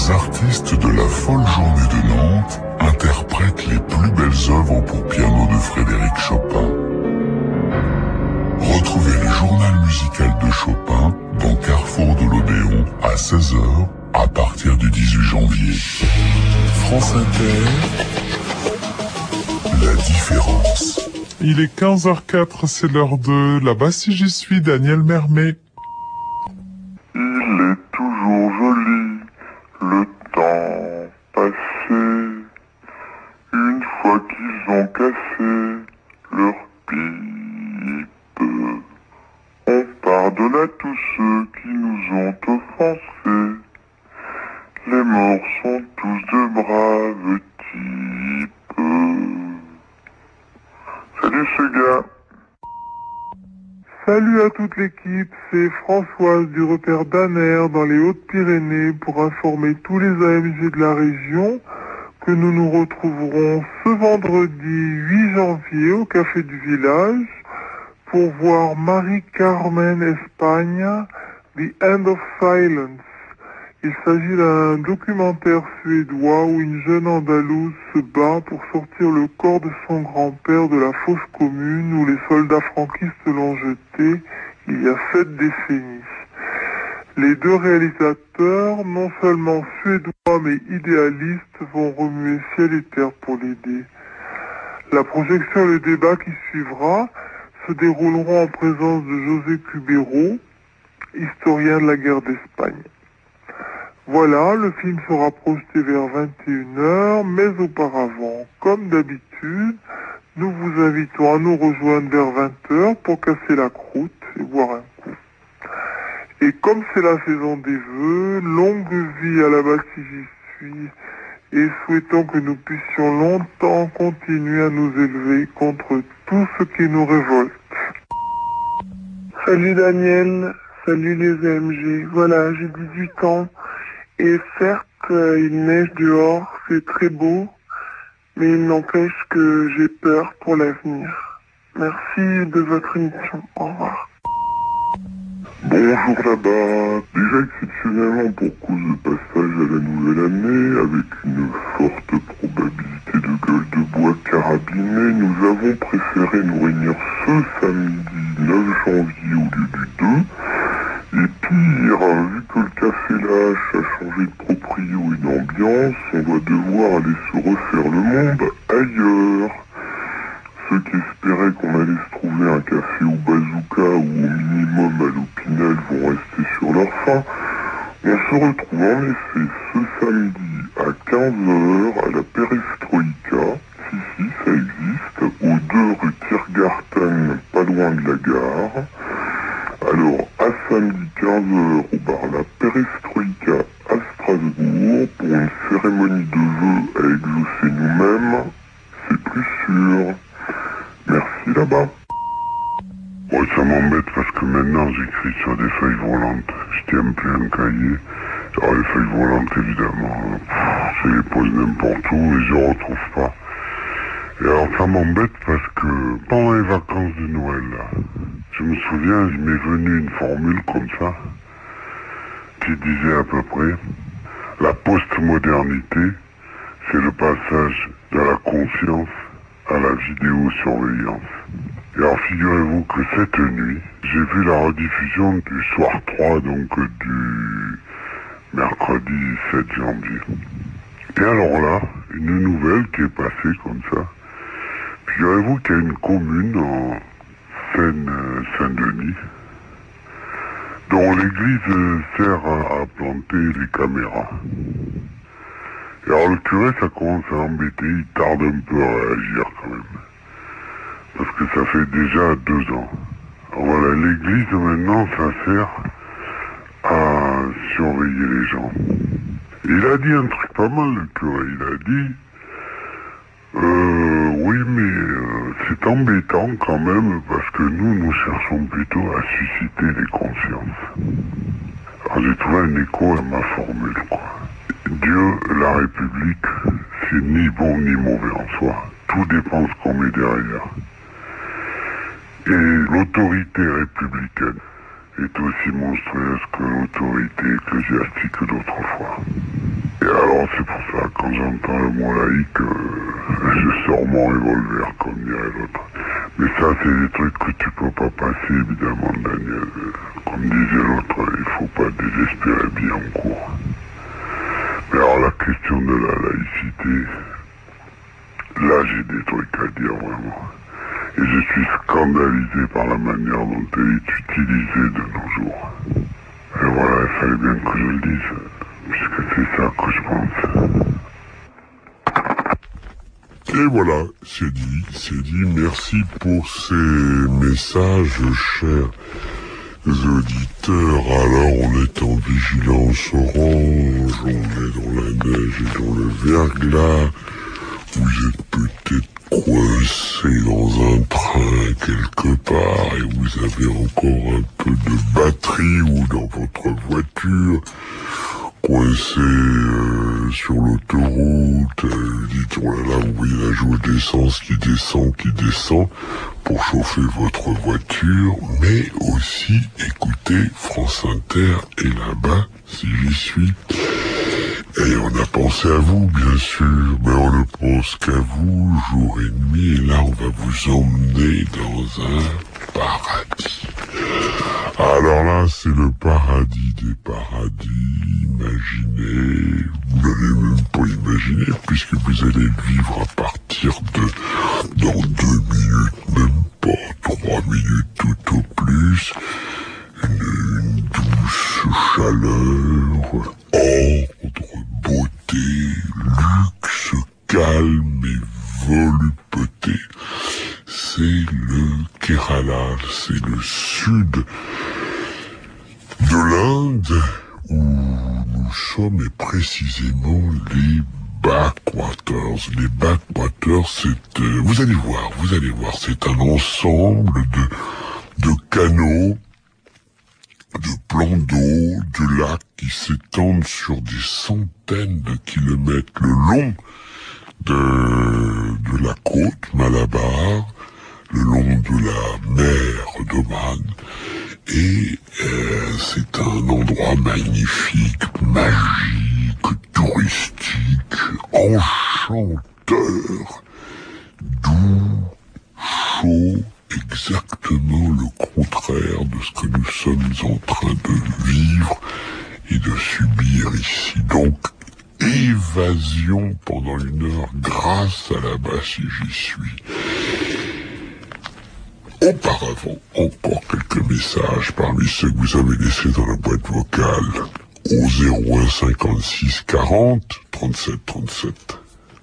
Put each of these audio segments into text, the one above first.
Les artistes de la folle journée de Nantes interprètent les plus belles œuvres pour piano de Frédéric Chopin. Retrouvez le journal musical de Chopin dans Carrefour de l'Odéon à 16h à partir du 18 janvier. France Inter, la différence. Il est 15h04, c'est l'heure de Là-bas si j'y suis, Daniel Mermet. Il est toujours joli, le temps passé, une fois qu'ils ont cassé leur pipe. On pardonne à tous ceux qui nous ont offensés. Les morts sont tous de braves types. Salut ce gars. Salut à toute l'équipe, c'est Françoise du repère d'Aner dans les Hautes-Pyrénées pour informer tous les AMG de la région que nous nous retrouverons ce vendredi 8 janvier au Café du Village pour voir Marie-Carmen Espagne, The End of Silence. Il s'agit d'un documentaire suédois où une jeune Andalouse se bat pour sortir le corps de son grand-père de la fosse commune où les soldats franquistes l'ont jeté il y a 7 décennies. Les deux réalisateurs, non seulement suédois mais idéalistes, vont remuer ciel et terre pour l'aider. La projection et le débat qui suivra se dérouleront en présence de José Cubero, historien de la guerre d'Espagne. Voilà, le film sera projeté vers 21h, mais auparavant, comme d'habitude, nous vous invitons à nous rejoindre vers 20h pour casser la croûte et boire un coup. Et comme c'est la saison des vœux, longue vie à Là-bas si j'y suis, et souhaitons que nous puissions longtemps continuer à nous élever contre tout ce qui nous révolte. Salut Daniel, salut les AMG, voilà, j'ai 18 ans. Et certes, il neige dehors, c'est très beau, mais il n'empêche que j'ai peur pour l'avenir. Merci de votre émission. Au revoir. Bonjour là-bas. Déjà exceptionnellement pour cause de passage à la nouvelle année, avec une forte probabilité de gueule de bois carabiné, nous avons préféré nous réunir ce samedi 9 janvier au lieu du 2. Et pire, vu que le Café Lâche a changé de proprio et d'ambiance, on va devoir aller se refaire le monde ailleurs. Ceux qui espéraient qu'on allait se trouver un café au bazooka ou au minimum à l'Opinel vont rester sur leur faim. On se retrouve en effet ce samedi à 15h à la Perestroïka, si ça existe, au 2 rue Tiergarten, pas loin de la gare. Alors, à samedi 15h au bar La Perestroïka à Strasbourg pour une cérémonie de vœux à exaucer nous-mêmes, c'est plus sûr. Merci là-bas. Ouais, ça m'embête parce que maintenant j'écris sur des feuilles volantes. Je tiens plus un cahier. Alors les feuilles volantes, évidemment, je les pose n'importe où et je ne retrouve pas. Et alors ça m'embête parce que pendant les vacances de Noël, là, je me souviens, il m'est venu une formule comme ça, qui disait à peu près, la postmodernité, c'est le passage de la conscience à la vidéosurveillance. Et alors figurez-vous que cette nuit, j'ai vu la rediffusion du soir 3, donc du mercredi 7 janvier. Et alors là, une nouvelle qui est passée comme ça. Figurez-vous qu'il y a une commune en Seine-Saint-Denis dont l'église sert à planter les caméras. Et alors le curé, ça commence à embêter, il tarde un peu à réagir quand même. Parce que ça fait déjà 2 ans. Alors voilà, l'église maintenant, ça sert à surveiller les gens. Et il a dit un truc pas mal, le curé, il a dit... oui, mais c'est embêtant quand même parce que nous cherchons plutôt à susciter les consciences. Alors j'ai trouvé un écho à ma formule, quoi. Dieu, la République, c'est ni bon ni mauvais en soi. Tout dépend ce qu'on met derrière. Et l'autorité républicaine est aussi monstrueuse que l'autorité ecclésiastique d'autrefois. Et alors c'est pour ça, quand j'entends le mot laïque, je sors mon revolver, comme dirait l'autre. Mais ça, c'est des trucs que tu peux pas passer, évidemment, Daniel. Comme disait l'autre, il faut pas désespérer bien en cours. Mais alors la question de la laïcité, là j'ai des trucs à dire vraiment. Et je suis scandalisé par la manière dont elle est utilisée de nos jours. Et voilà, il fallait bien que je le dise, puisque c'est ça que je pense. Et voilà, c'est dit, c'est dit. Merci pour ces messages, chers auditeurs. Alors, on est en vigilance orange, on est dans la neige et dans le verglas. Vous êtes peut-être coincé dans un train quelque part et vous avez encore un peu de batterie ou dans votre voiture. Coincé sur l'autoroute, dites oh là là, vous voyez la joue d'essence qui descend pour chauffer votre voiture, mais aussi écoutez France Inter et là-bas si j'y suis. Et on a pensé à vous bien sûr, mais on ne pense qu'à vous jour et nuit, et là on va vous emmener dans un paradis. Alors là, c'est le paradis des paradis, imaginez, vous n'allez même pas imaginer, puisque vous allez vivre à partir de, dans 2 minutes, même pas 3 minutes tout au plus, une douce chaleur, ordre, beauté, luxe, calme et volupté. C'est le Kerala, c'est le sud de l'Inde où nous sommes et précisément les backwaters. Les backwaters, c'est, vous allez voir, c'est un ensemble de canaux, de plans d'eau, de lacs qui s'étendent sur des centaines de kilomètres le long de la côte Malabar, le long de la mer d'Oman, et c'est un endroit magnifique, magique, touristique, enchanteur, doux, chaud, exactement le contraire de ce que nous sommes en train de vivre et de subir ici. Donc, évasion pendant 1 heure grâce à la base si j'y suis. Auparavant, encore quelques messages parmi ceux que vous avez laissés dans la boîte vocale au 01 56 40 37 37.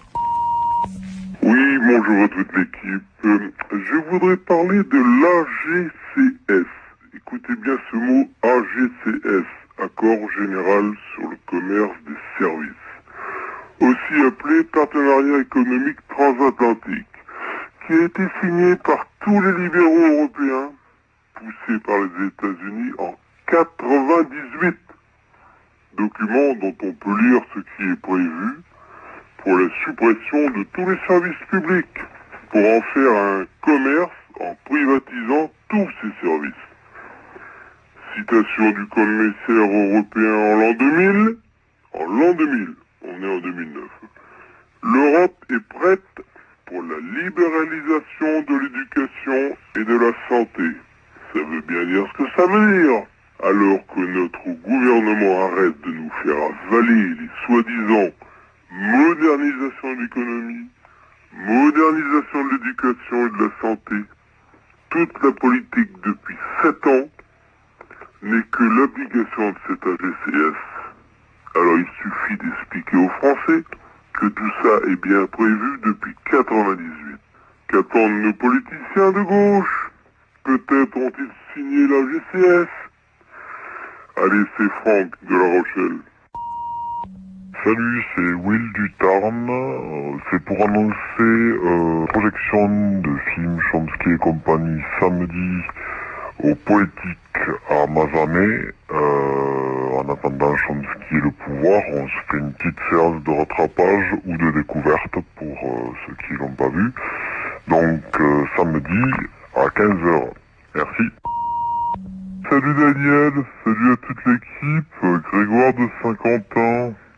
Oui, bonjour à toute l'équipe. Je voudrais parler de l'AGCS. Écoutez bien ce mot AGCS, Accord Général sur le Commerce des Services, aussi appelé Partenariat économique transatlantique, qui a été signé par tous les libéraux européens, poussés par les États-Unis en 98. Document dont on peut lire ce qui est prévu pour la suppression de tous les services publics, pour en faire un commerce en privatisant tous ces services. Citation du commissaire européen en l'an 2000. En l'an 2000, on est en 2009. L'Europe est prête pour la libéralisation de l'éducation et de la santé. Ça veut bien dire ce que ça veut dire. Alors que notre gouvernement arrête de nous faire avaler les soi-disant modernisation de l'économie, modernisation de l'éducation et de la santé, toute la politique depuis 7 ans n'est que l'application de cet AGCS. Alors il suffit d'expliquer aux Français que tout ça est bien prévu depuis 98. Qu'attendent nos politiciens de gauche? Peut-être ont-ils signé l'AGCS? Allez, c'est Franck de La Rochelle. Salut, c'est Will du Tarn. C'est pour annoncer projection de film Chomsky et compagnie samedi au Poétique à Mazamet. En attendant Chomsky et le pouvoir, on se fait une petite séance de rattrapage ou de découverte pour ceux qui l'ont pas vu. Donc samedi à 15h. Merci. Salut Daniel, salut à toute l'équipe, Grégoire de Saint-Quentin.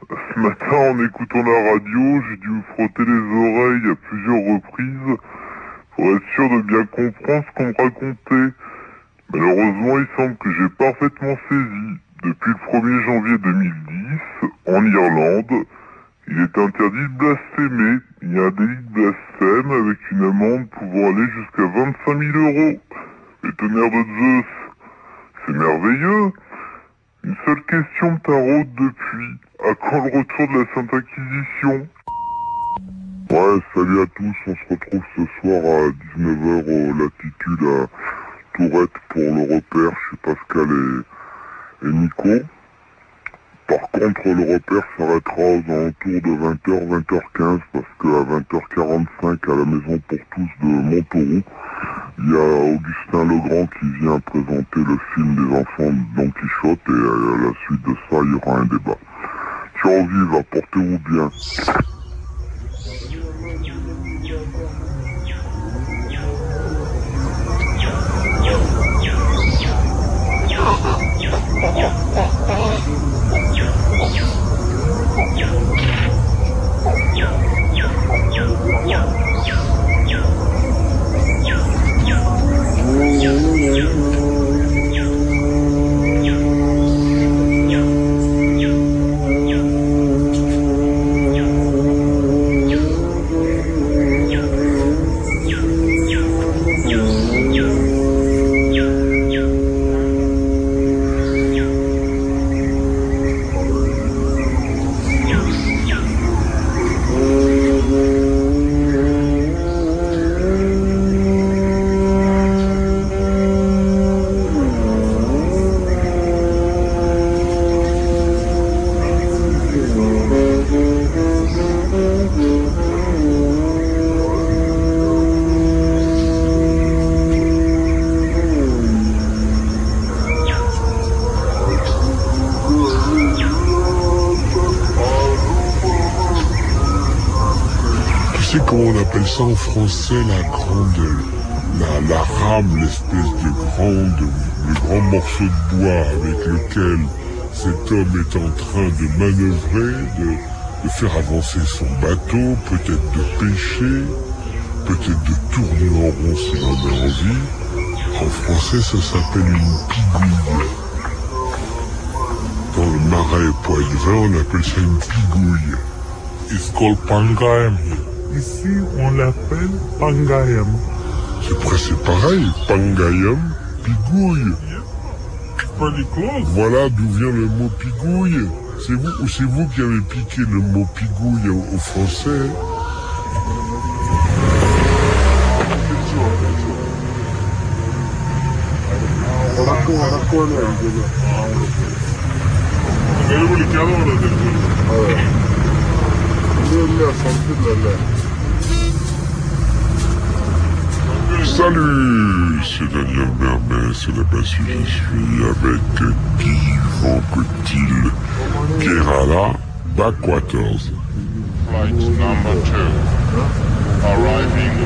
Ce matin, en écoutant la radio, j'ai dû me frotter les oreilles à plusieurs reprises pour être sûr de bien comprendre ce qu'on me racontait. Malheureusement, il semble que j'ai parfaitement saisi. Depuis le 1er janvier 2010, en Irlande, il est interdit de blasphémer. Il y a un délit de blasphème avec une amende pouvant aller jusqu'à 25 000 €. Les tonnerres de Zeus, c'est merveilleux. Une seule question me taraude depuis. À quand le retour de la Sainte Inquisition? Ouais, salut à tous, on se retrouve ce soir à 19h au Latitude à Tourette pour le repère chez Pascal et Nico. Par contre, le repère s'arrêtera aux alentours de 20h, 20h15, parce qu'à 20h45, à la Maison pour tous de Montauroux, il y a Augustin Legrand qui vient présenter le film des enfants de Don Quichotte, et à la suite de ça, il y aura un débat. Ciao, vive, portez-vous bien. Comment on appelle ça en français, la rame, l'espèce de grand morceau de bois avec lequel cet homme est en train de manœuvrer, de faire avancer son bateau, peut-être de pêcher, peut-être de tourner en rond s'il en a envie. En français, ça s'appelle une pigouille. Dans le marais poitevin, on appelle ça une pigouille. It's called pangayam here. Ici, on l'appelle pangayam. C'est presque pareil, pangayam, pigouille. Pretty close. Voilà d'où vient le mot pigouille. C'est vous qui avez piqué le mot pigouille au français. Salut, c'est Daniel Mermet, c'est là-bas si je suis avec Guy Vancotil, Kerala, Backwaters. Flight number 2, arriving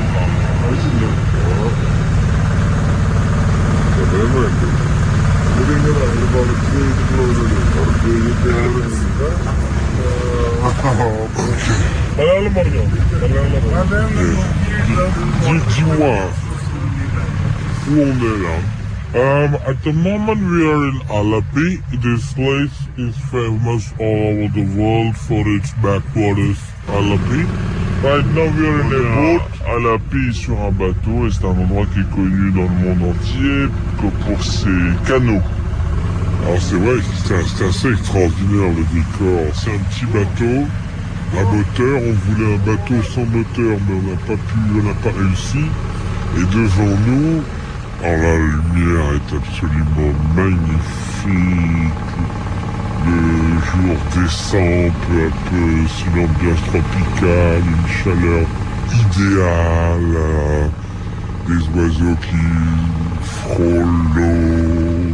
Dis-moi, où on est là? At the moment we are in Alapi. This place is famous all over the world for its backwaters, Alapi. Right now we are in a boat. Alapi sur un bateau et c'est un endroit qui est connu dans le monde entier pour ses canaux. Alors c'est vrai, c'est assez extraordinaire le décor. C'est un petit bateau à moteur. On voulait un bateau sans moteur, mais on n'a pas réussi. Et devant nous, alors la lumière est absolument magnifique. Le jour descend peu à peu, c'est une ambiance tropicale, une chaleur idéale, des oiseaux qui frôlent l'eau.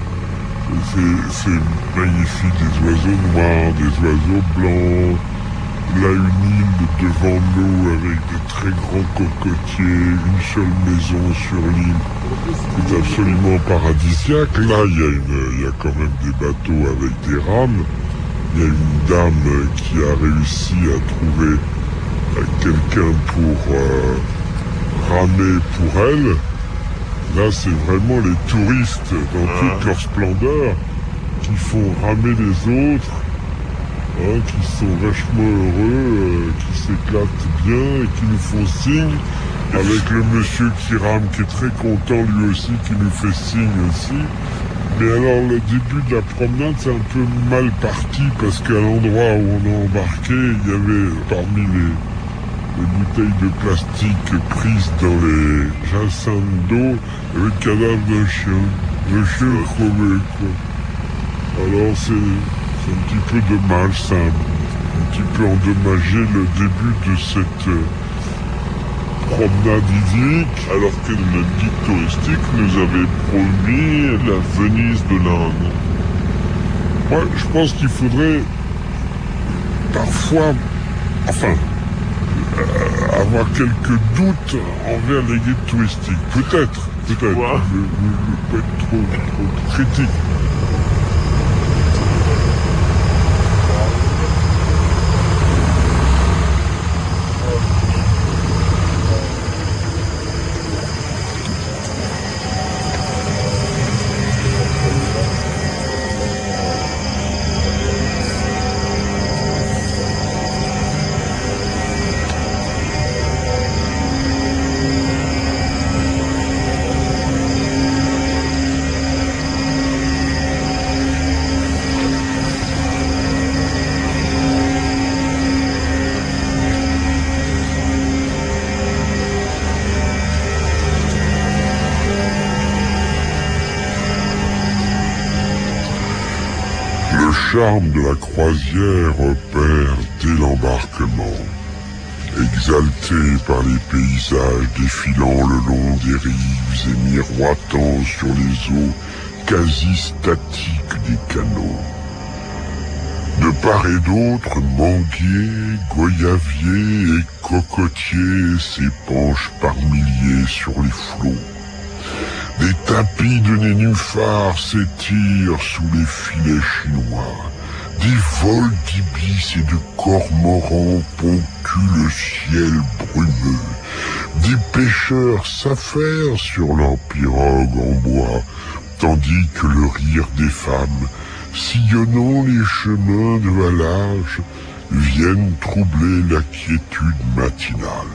C'est magnifique, des oiseaux noirs, des oiseaux blancs. Là, une île devant nous avec de très grands cocotiers, une seule maison sur l'île. C'est absolument paradisiaque. Là, il y a quand même des bateaux avec des rames. il y a une dame qui a réussi à trouver quelqu'un pour ramer pour elle. Là, c'est vraiment les touristes dans toute leur splendeur qui font ramer les autres, qui sont vachement heureux, qui s'éclatent bien et qui nous font signe, avec le monsieur qui rame qui est très content lui aussi, qui nous fait signe aussi. Mais alors le début de la promenade c'est un peu mal parti parce qu'à l'endroit où on a embarqué, il y avait parmi les bouteilles de plastique prises dans les jacinthes d'eau, il y avait le cadavre d'un chien crevé quoi. Alors c'est un petit peu dommage, ça a un petit peu endommagé le début de cette promenade idyllique, alors que notre guide touristique nous avait promis la Venise de l'Inde. Moi, je pense qu'il faudrait parfois, avoir quelques doutes envers les guides touristiques. Peut-être. Je peux être trop critique. Le charme de la croisière opère dès l'embarquement. Exalté par les paysages défilant le long des rives et miroitant sur les eaux quasi statiques des canaux. De part et d'autre, manguiers, goyaviers et cocotiers s'épanchent par milliers sur les flots. Des tapis de nénuphars s'étirent sous les filets chinois. Des vols d'ibis et de cormorans ponctuent le ciel brumeux. Des pêcheurs s'affairent sur leurs pirogues en bois, tandis que le rire des femmes, sillonnant les chemins de halage, viennent troubler la quiétude matinale.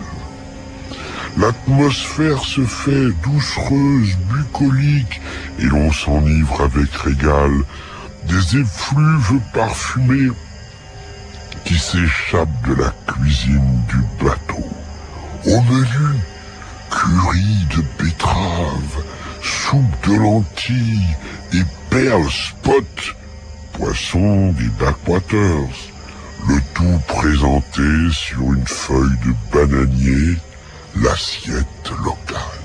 L'atmosphère se fait doucereuse, bucolique, et l'on s'enivre avec régal des effluves parfumés qui s'échappent de la cuisine du bateau. Au menu, curry de betterave, soupe de lentilles et perles spot, poisson des backwaters, le tout présenté sur une feuille de bananier, l'assiette locale.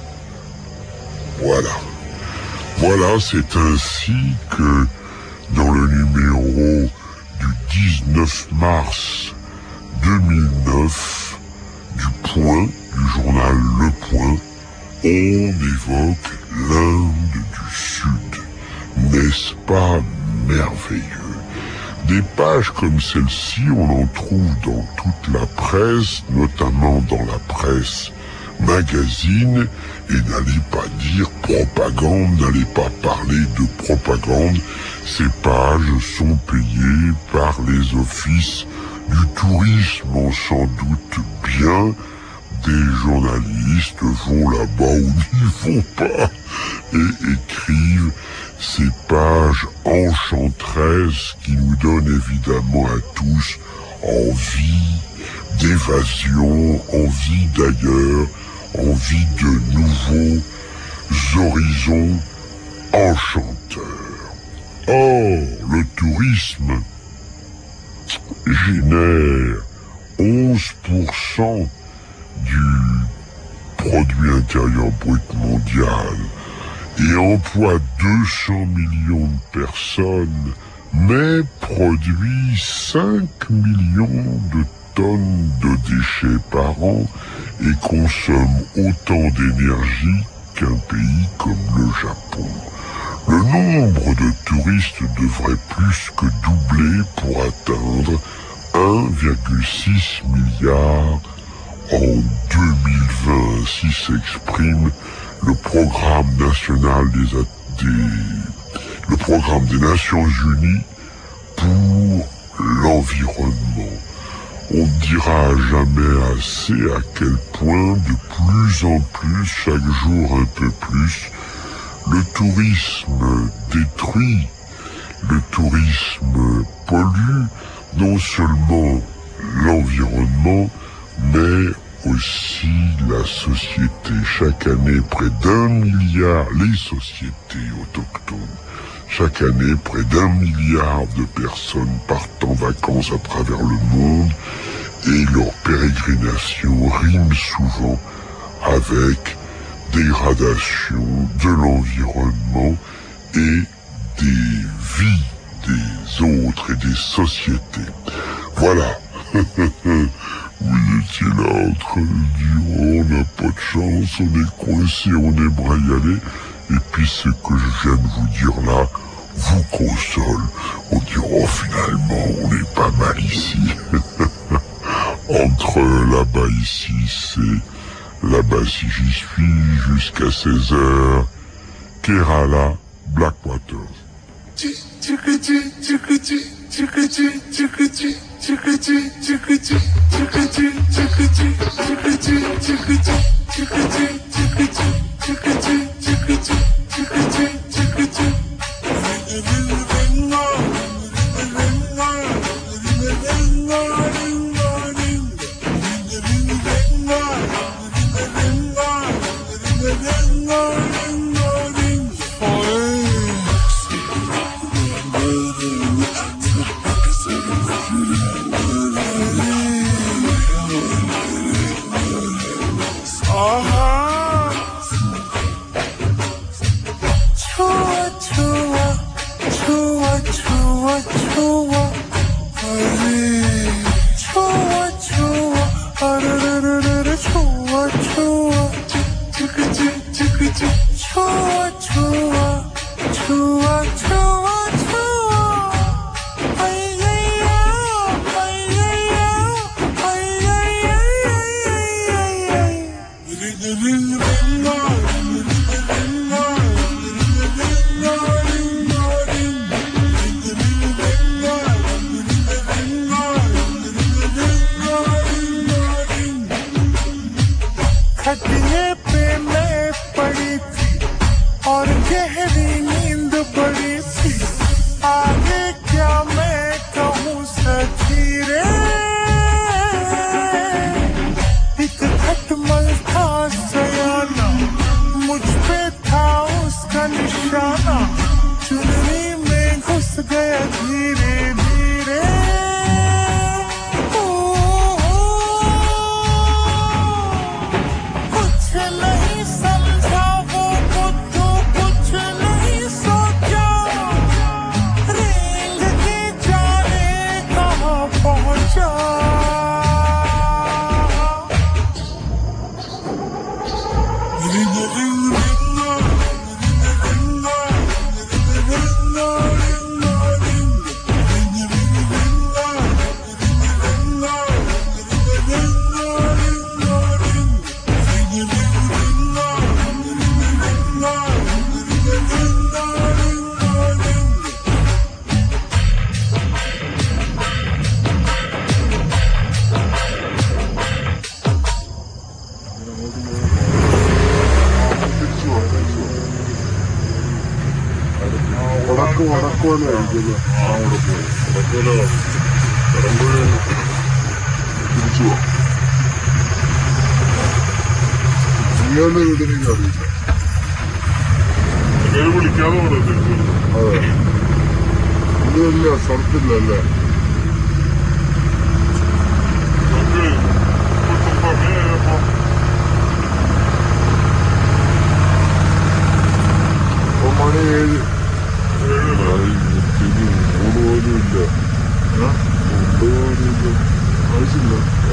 Voilà, c'est ainsi que, dans le numéro du 19 mars 2009 du Point, du journal Le Point, on évoque l'Inde du Sud. N'est-ce pas merveilleux? Des pages comme celle-ci, on en trouve dans toute la presse, notamment dans la presse magazine, et n'allez pas dire propagande, n'allez pas parler de propagande. Ces pages sont payées par les offices du tourisme, on s'en doute bien. Des journalistes vont là-bas ou n'y vont pas et écrivent ces pages enchanteresses qui nous donnent évidemment à tous envie d'évasion, envie d'ailleurs, envie de nouveaux horizons enchanteurs. Or, le tourisme génère 11% du produit intérieur brut mondial et emploie 200 millions de personnes, mais produit 5 millions de tonnes de déchets par an et consomme autant d'énergie qu'un pays comme le Japon. Le nombre de touristes devrait plus que doubler pour atteindre 1,6 milliard en 2020, ainsi s'exprime le programme national le programme des Nations Unies pour l'environnement. On ne dira jamais assez à quel point de plus en plus, chaque jour un peu plus, le tourisme détruit, le tourisme pollue non seulement l'environnement, mais aussi la société. Chaque année, près d'1 milliard, les sociétés autochtones, chaque année, près d'1 milliard de personnes partent en vacances à travers le monde et leur pérégrination rime souvent avec dégradation de l'environnement et des vies des autres et des sociétés. Voilà. Vous étiez là en train de dire, oh, on n'a pas de chance, on est coincé, on aimerait y aller. Et puis ce que je viens de vous dire là, vous console. On dit, oh, finalement, on est pas mal ici. Entre là-bas ici, c'est là-bas si j'y suis, jusqu'à 16h, Kerala, Blackwater.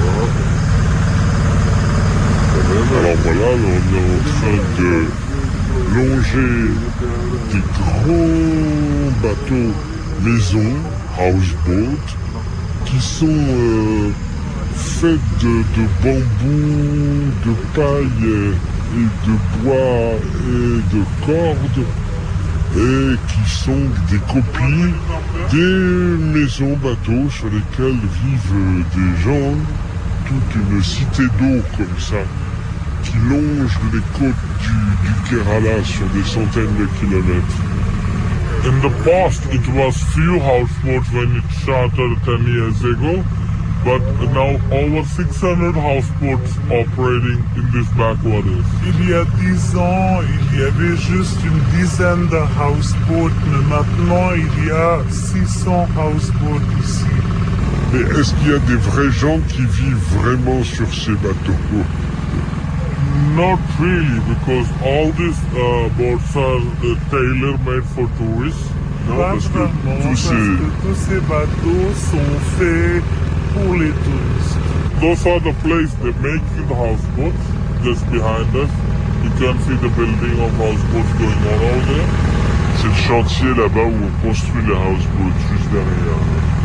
Alors voilà, on est en train de longer des grands bateaux maison, houseboat, qui sont faits de bambou, de paille et de bois et de cordes, et qui sont des copies des maisons bateaux sur lesquelles vivent des gens, toute une cité d'eau comme ça, qui longe les côtes du Kerala sur des centaines de kilomètres. In the past, it was few houseboats when it started 10 years ago, but now over 600 houseboats operating in these backwaters. Il y a 10 ans, il y avait juste une dizaine de houseboats, mais maintenant il y a 600 houseboats ici. Mais est-ce qu'il y a des vrais gens qui vivent vraiment sur ces bateaux? Not really, because all these boats are tailor-made for tourists. Non, parce que tous ces bateaux sont faits pour les touristes. Those are the place they make the houseboats, just behind us. You can see the building of houseboats going on over there. C'est le chantier là-bas où on construit les houseboats, juste derrière.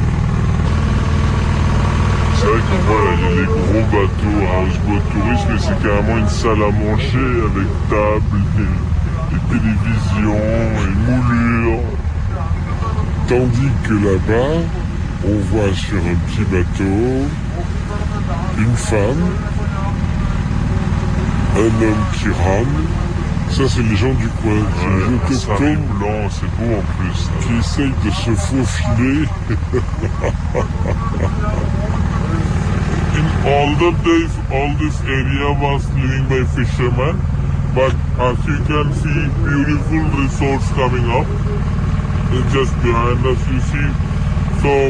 C'est vrai que voilà, il y a les gros bateaux houseboat touristes, mais c'est carrément une salle à manger avec table et télévision et moulures. Tandis que là-bas, on voit sur un petit bateau une femme, un homme qui rame. Ça, c'est les gens du coin, les autochtones blancs, c'est beau en plus, qui essayent de se faufiler. In older days, all this area was living by fishermen, but as you can see, beautiful resorts coming up. Just behind us, you see. So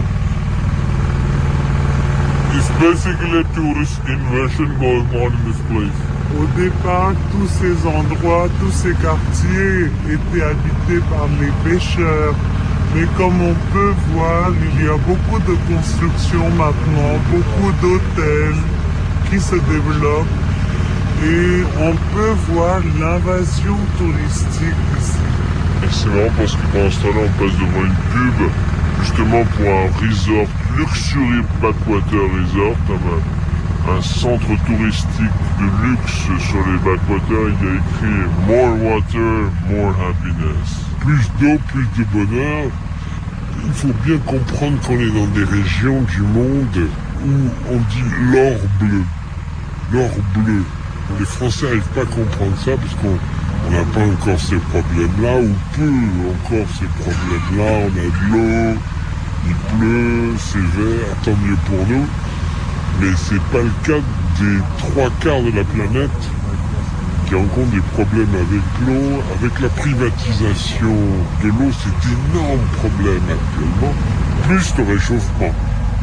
it's basically a tourist invasion going on in this place. Au départ, tous ces endroits, tous ces quartiers étaient habités par les pêcheurs. Mais comme on peut voir, il y a beaucoup de constructions maintenant, beaucoup d'hôtels qui se développent et on peut voir l'invasion touristique ici. Et c'est marrant parce que pendant ce temps-là, on passe devant une pub justement pour un resort, Luxury Backwater Resort, un centre touristique de luxe sur les backwaters. Il y a écrit « More water, more happiness ». Plus d'eau, plus de bonheur. Il faut bien comprendre qu'on est dans des régions du monde où on dit l'or bleu. L'or bleu. Les Français n'arrivent pas à comprendre ça parce qu'on n'a pas encore ces problèmes-là, ou peu encore ces problèmes-là. On a de l'eau, il pleut, c'est vert, tant mieux pour nous. Mais c'est pas le cas des 3/4 de la planète qui rencontrent des problèmes avec l'eau, avec la privatisation de l'eau, c'est d'énormes problèmes actuellement, plus le réchauffement.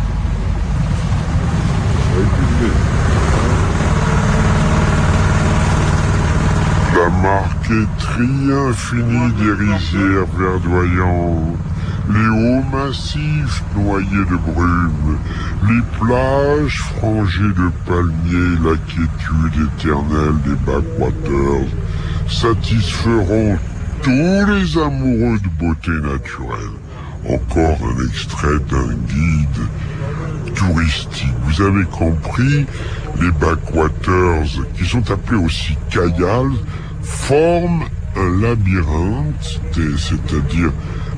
La marqueterie infinie des rizières verdoyantes, les hauts massifs noyés de brume, les plages frangées de palmiers, la quiétude éternelle des backwaters satisferont tous les amoureux de beauté naturelle. Encore un extrait d'un guide touristique. Vous avez compris, les backwaters, qui sont appelés aussi kayals, forment un labyrinthe, c'est-à-dire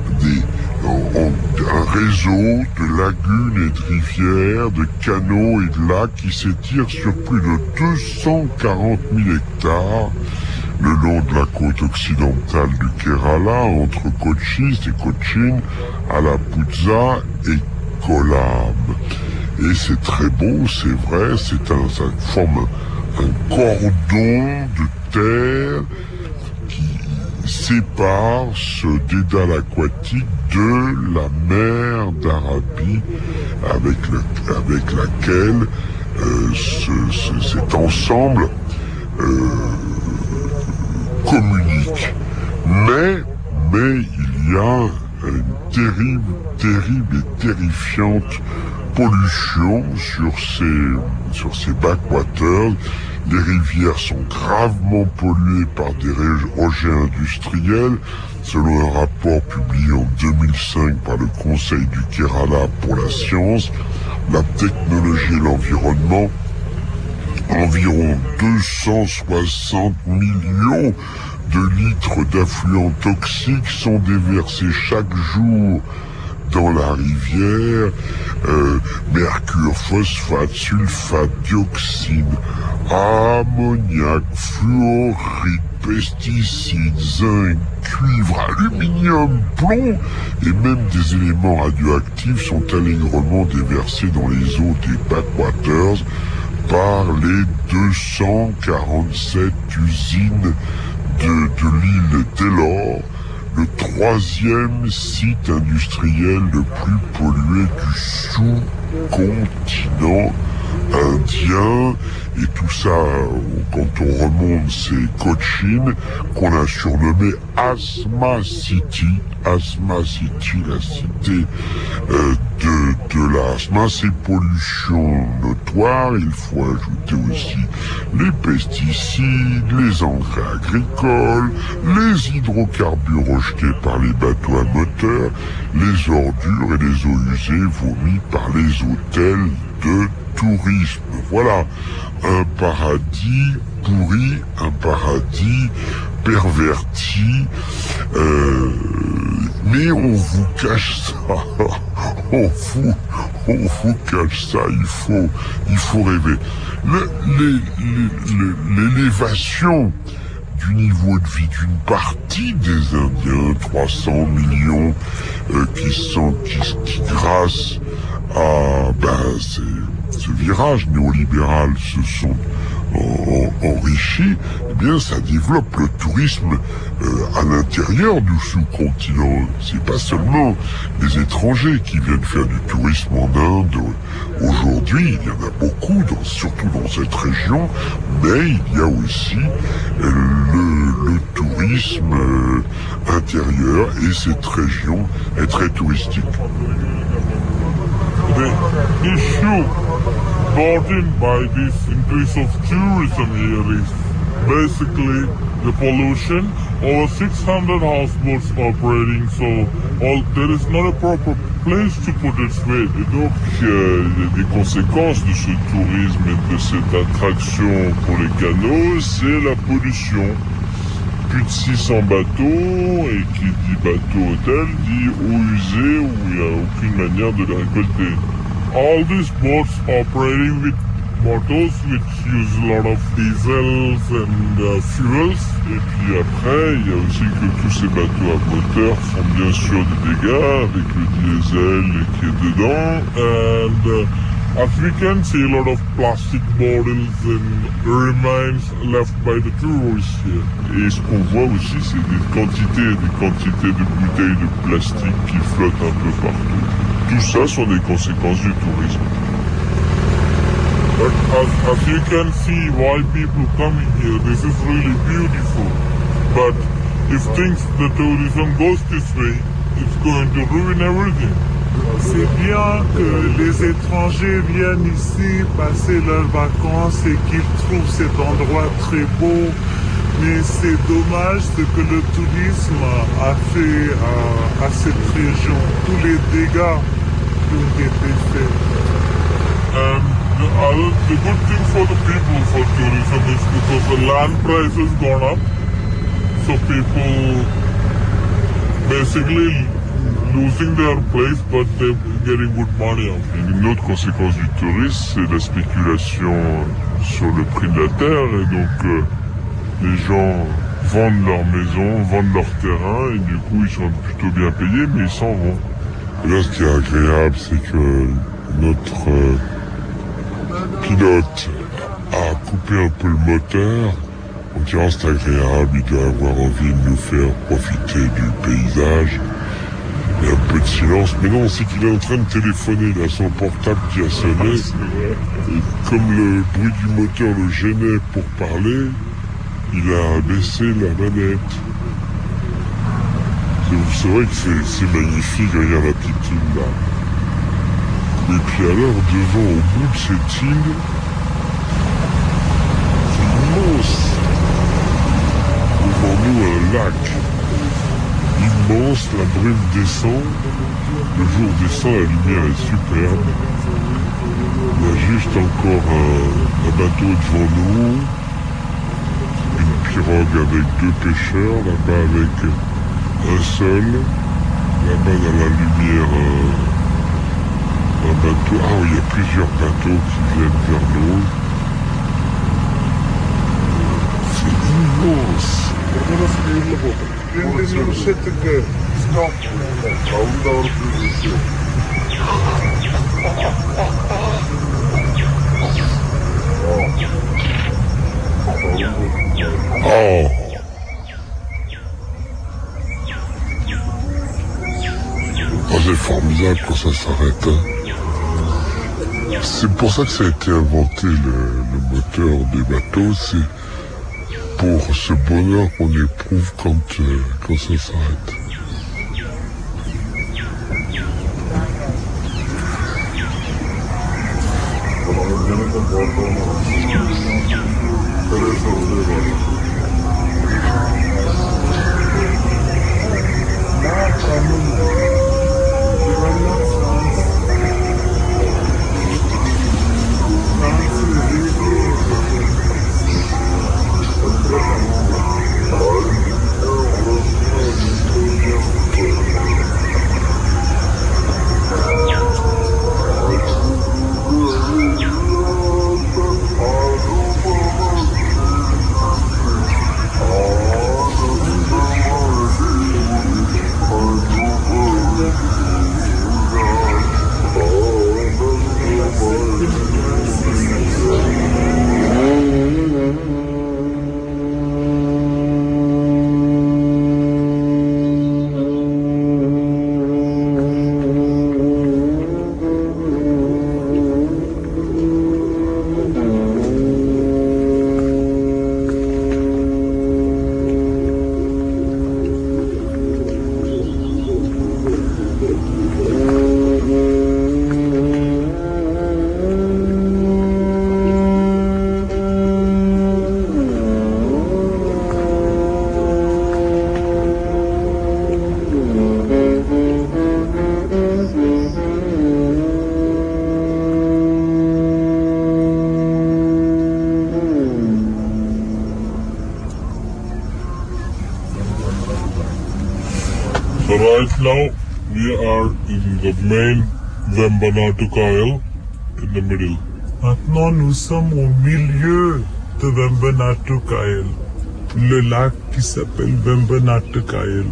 un réseau de lagunes et de rivières, de canaux et de lacs qui s'étirent sur plus de 240 000 hectares le long de la côte occidentale du Kerala, entre Kochi et Cochin, Alapuzha et Kolam. Et c'est très beau, c'est vrai, ça forme un cordon de terre qui sépare ce dédale aquatique de la mer d'Arabie avec laquelle cet ensemble communique. Mais il y a une terrible et terrifiante pollution sur ces backwaters Les rivières sont gravement polluées par des rejets industriels. Selon un rapport publié en 2005 par le Conseil du Kerala pour la science, la technologie et l'environnement, environ 260 millions de litres d'affluents toxiques sont déversés chaque jour dans la rivière. Mercure, phosphate, sulfate, dioxine, ammoniac, fluorite, pesticides, zinc, cuivre, aluminium, plomb et même des éléments radioactifs sont allègrement déversés dans les eaux des backwaters par les 247 usines de l'île d'Ellore, le troisième site industriel le plus pollué du sous-continent indien. Et tout ça, quand on remonte, c'est Cochin, qu'on a surnommé Asthma City. Asthma City, la cité de l'asthme. Ces pollutions notoires, il faut ajouter aussi les pesticides, les engrais agricoles, les hydrocarbures rejetés par les bateaux à moteur, les ordures et les eaux usées vomies par les hôtels de tourisme. Voilà, un paradis pourri, un paradis perverti, mais on vous cache ça, on vous cache ça, il faut rêver. L'élévation du niveau de vie d'une partie des Indiens, 300 millions, qui grâce à ce virage néolibéral se sont enrichis, eh bien ça développe le tourisme à l'intérieur du sous-continent. C'est pas seulement les étrangers qui viennent faire du tourisme en Inde. Aujourd'hui, il y en a beaucoup, surtout dans cette région, mais il y a aussi le tourisme intérieur, et cette région est très touristique. The issue brought in by this increase of tourism here is basically the pollution. Over 600 houseboats operating, so there is not a proper place to put its weight. Et donc, il y a des conséquences de ce tourisme et de cette attraction pour les canaux, c'est la pollution. Plus de 600 bateaux, et qui dit bateau-hôtel dit eau usée où il n'y a aucune manière de les récolter. All these boats operating with motors which use a lot of diesels and fuels. Et puis après, il y a aussi que tous ces bateaux à moteur font bien sûr des dégâts avec le diesel qui est dedans. And as we can see, a lot of plastic bottles and remains left by the tourists here. Et ce qu'on voit aussi, c'est des quantités de bouteilles de plastique qui flottent un peu partout. Tout ça sont des conséquences du tourisme. But as you can see, why people coming here, this is really beautiful. But if the tourism goes this way, it's going to ruin everything. C'est bien que les étrangers viennent ici passer leurs vacances et qu'ils trouvent cet endroit très beau, mais c'est dommage ce que le tourisme a fait à cette région, tous les dégâts qui ont été faits. The good thing for the people for tourism is because the land price has gone up, so people basically losing their place, but they're getting good money out. Une autre conséquence du tourisme, c'est la spéculation sur le prix de la terre, et donc les gens vendent leur maison, vendent leur terrain, et du coup ils sont plutôt bien payés, mais ils s'en vont. Et là, ce qui est agréable, c'est que notre pilote a coupé un peu le moteur. On dirait c'est agréable, il doit avoir envie de nous faire profiter du paysage. Il y a un peu de silence, mais non, c'est qu'il est en train de téléphoner, il a son portable qui a sonné. Et comme le bruit du moteur le gênait pour parler, il a baissé la manette. C'est vrai que c'est magnifique, regarde la petite île là. Et puis alors, devant, au bout de cette île, lac immense, la brume descend, le jour descend, la lumière est superbe. Il y a juste encore un bateau devant nous, une pirogue avec 2 pêcheurs, là-bas avec un seul, là-bas dans la lumière un bateau. Ah oui, il y a plusieurs bateaux qui viennent vers nous. C'est immense. Oh. Oh, c'est formidable quand ça s'arrête. Hein. C'est pour ça que ça a été inventé le moteur des bateaux, c'est pour ce bonheur qu'on éprouve quand ça s'arrête. So right now we are in the main Vembanatu Isle in the middle. Maintenant, nous sommes au milieu de Vembanatu Isle, le lac qui s'appelle Vembanatu Isle.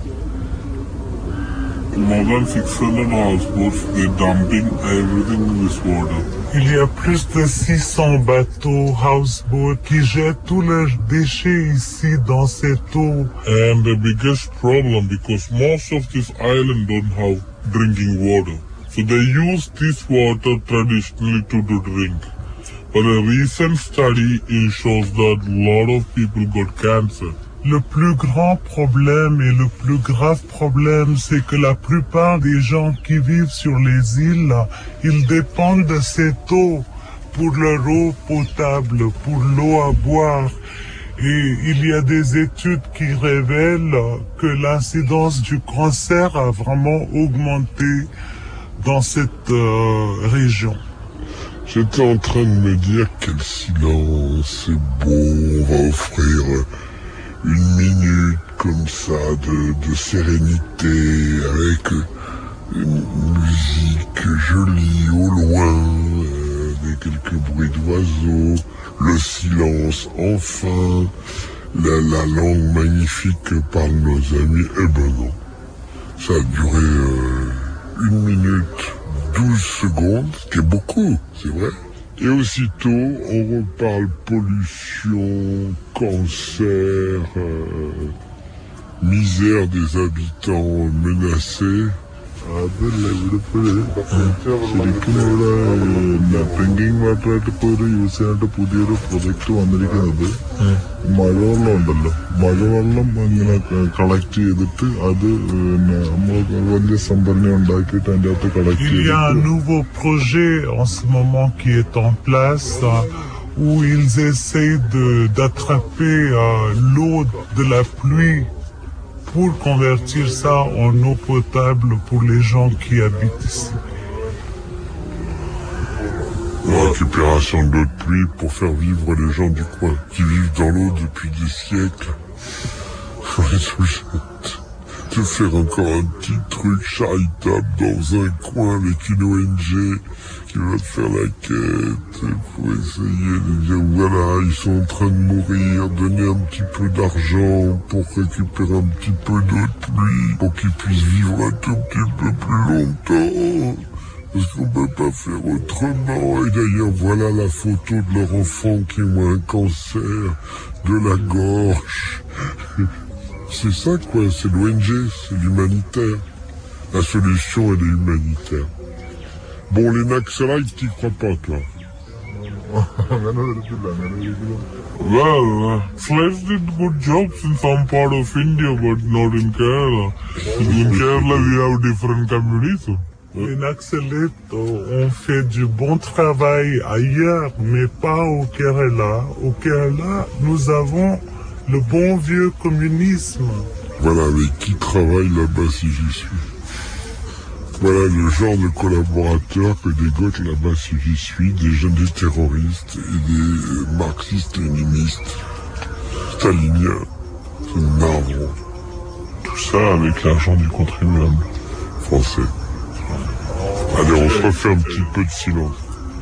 More than 600 houseboats, they're dumping everything in this water. Il y a plus de 600 bateaux, houseboats, qui jettent tous leurs déchets ici dans cette eau. And the biggest problem, because most of this island don't have drinking water. So they use this water traditionally to drink. But a recent study shows that a lot of people got cancer. Le plus grand problème et le plus grave problème, c'est que la plupart des gens qui vivent sur les îles, ils dépendent de cette eau pour leur eau potable, pour l'eau à boire. Et il y a des études qui révèlent que l'incidence du cancer a vraiment augmenté dans cette région. J'étais en train de me dire quel silence, c'est beau, on va offrir une minute comme ça de sérénité avec une musique jolie au loin, avec quelques bruits d'oiseaux, le silence enfin, la langue magnifique que parlent nos amis. Eh ben non, ça a duré 1 minute 12 secondes, ce qui est beaucoup, c'est vrai. Et aussitôt, on reparle pollution, cancer, misère des habitants menacés. ശരിക്കും ഇവിടെ ഡ്രിങ്കിങ് വാട്ടറായിട്ട് ഇപ്പോൾ ഒരു യൂസ് ചെയ്യാനായിട്ട് പുതിയൊരു പ്രൊജക്ട് വന്നിരിക്കുന്നത് മഴവെള്ളം ഉണ്ടല്ലോ, മഴവെള്ളം ഇങ്ങനെ കളക്ട് ചെയ്തിട്ട് അത് നമ്മൾ വലിയ സംഭരണി ഉണ്ടാക്കിയിട്ട് അതിൻ്റെ അകത്ത് കളക്ട് ചെയ്തിട്ട്. Il y a un nouveau projet en ce moment qui est en place où ils essayent d'attraper l'eau de la pluie pour convertir ça en eau potable pour les gens qui habitent ici. La récupération de l'eau de pluie pour faire vivre les gens du coin qui vivent dans l'eau depuis des siècles. De faire encore un petit truc charitable dans un coin avec une ONG qui va faire la quête pour essayer de dire voilà, ils sont en train de mourir, donner un petit peu d'argent pour récupérer un petit peu d'eau de pluie pour qu'ils puissent vivre un tout petit peu plus longtemps. Parce qu'on peut pas faire autrement. Et d'ailleurs, voilà la photo de leur enfant qui ont un cancer de la gorge. C'est ça, quoi. C'est l'ONG, c'est l'humanitaire. La solution, elle est humanitaire. Bon, les Naxalites, t'y crois pas, toi? Well, slaves did good jobs in some part of India, but not in Kerala. In Kerala, we have different communities. Les Naxalites ont fait du bon travail ailleurs, mais pas au Kerala. Au Kerala, nous avons le bon vieux communisme. Voilà, avec qui travaille là-bas si j'y suis. Voilà le genre de collaborateurs que dégotent là-bas si j'y suis, des jeunes des terroristes et des marxistes-léninistes, staliniens. C'est navrant. Tout ça avec l'argent du contribuable français. Allez, on se refait un petit peu de silence.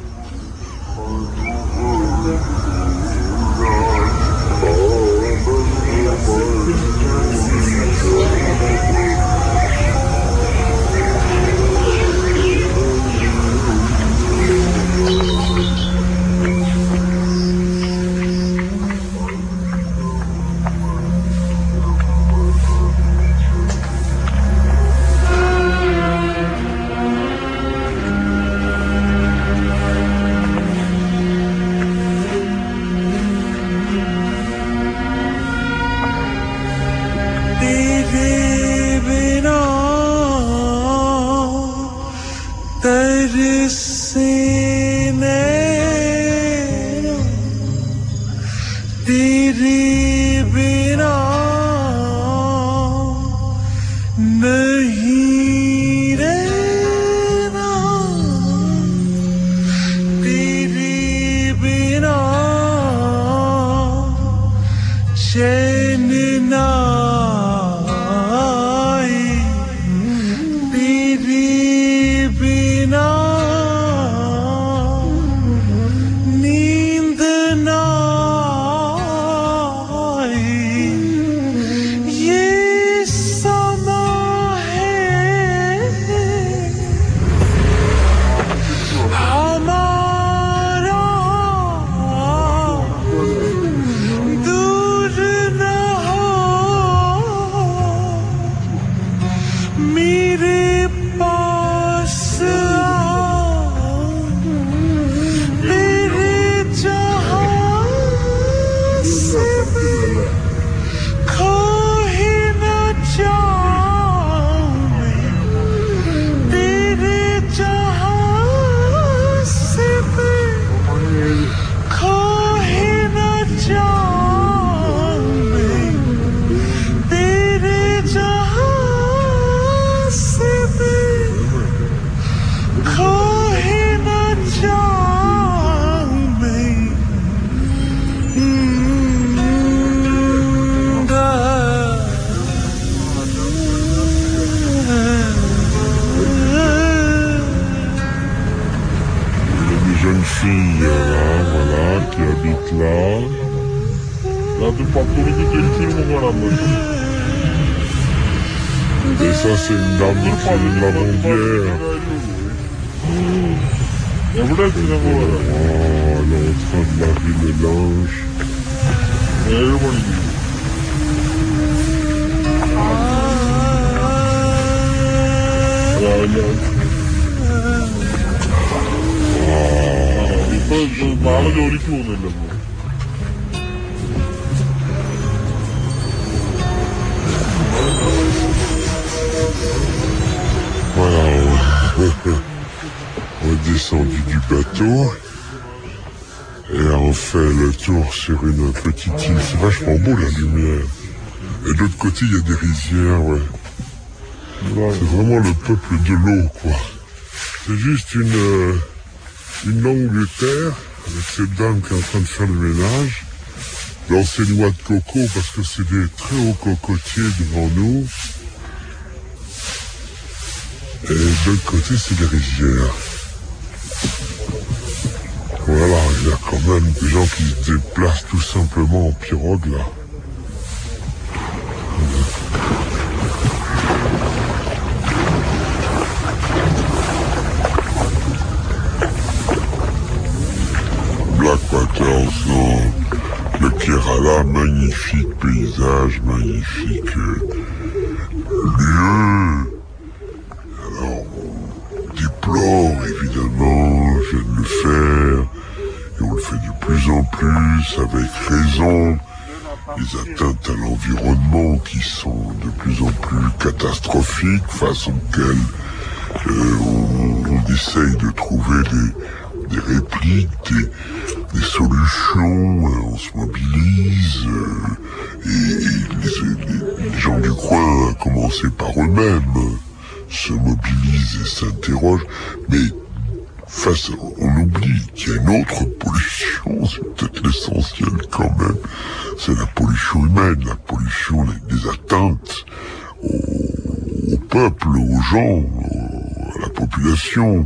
Et ça, c'est une dame qui fait de la bombière. Oh, elle est en train de laver le linge. Voilà, on est descendu du bateau et on fait le tour sur une petite île. C'est vachement beau la lumière. Et de l'autre côté, il y a des rizières, ouais. C'est vraiment le peuple de l'eau, quoi. C'est juste une langue de terre, avec cette dame qui est en train de faire le ménage. L'ancienne noix de coco, parce que c'est des très hauts cocotiers devant nous. Et de l'autre côté, c'est des rizières. Voilà, il y a quand même des gens qui se déplacent tout simplement en pirogue, là. Blackwaters, non. Le Kerala, magnifique paysage, magnifique lieu. Alors, on déplore, évidemment, je viens de le faire, et on le fait de plus en plus, avec raison, les atteintes à l'environnement qui sont de plus en plus catastrophiques, face auxquelles on essaye de trouver des répliques, des solutions, on se mobilise, et les gens du coin, à commencer par eux-mêmes, se mobilisent et s'interrogent, mais on oublie qu'il y a une autre pollution, c'est peut-être l'essentiel quand même, c'est la pollution humaine, la pollution des atteintes au peuple, aux gens, à la population,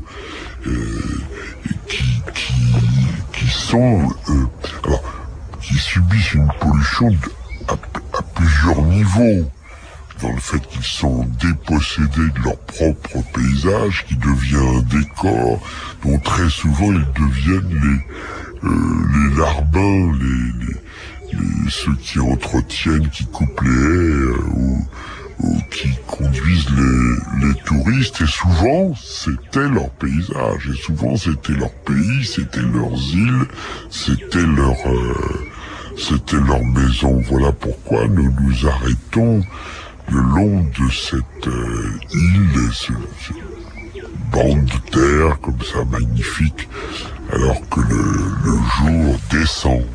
qui subissent une pollution à plusieurs niveaux, dans le fait qu'ils sont dépossédés de leur propre paysage, qui devient un décor, dont très souvent ils deviennent les larbins, ceux qui entretiennent, qui coupent les haies, ou qui conduisent les touristes, et souvent c'était leur paysage, et souvent c'était leur pays, c'était leurs îles, c'était leur maison. Voilà pourquoi nous nous arrêtons le long de cette île, cette bande de terre comme ça magnifique, alors que le jour descend.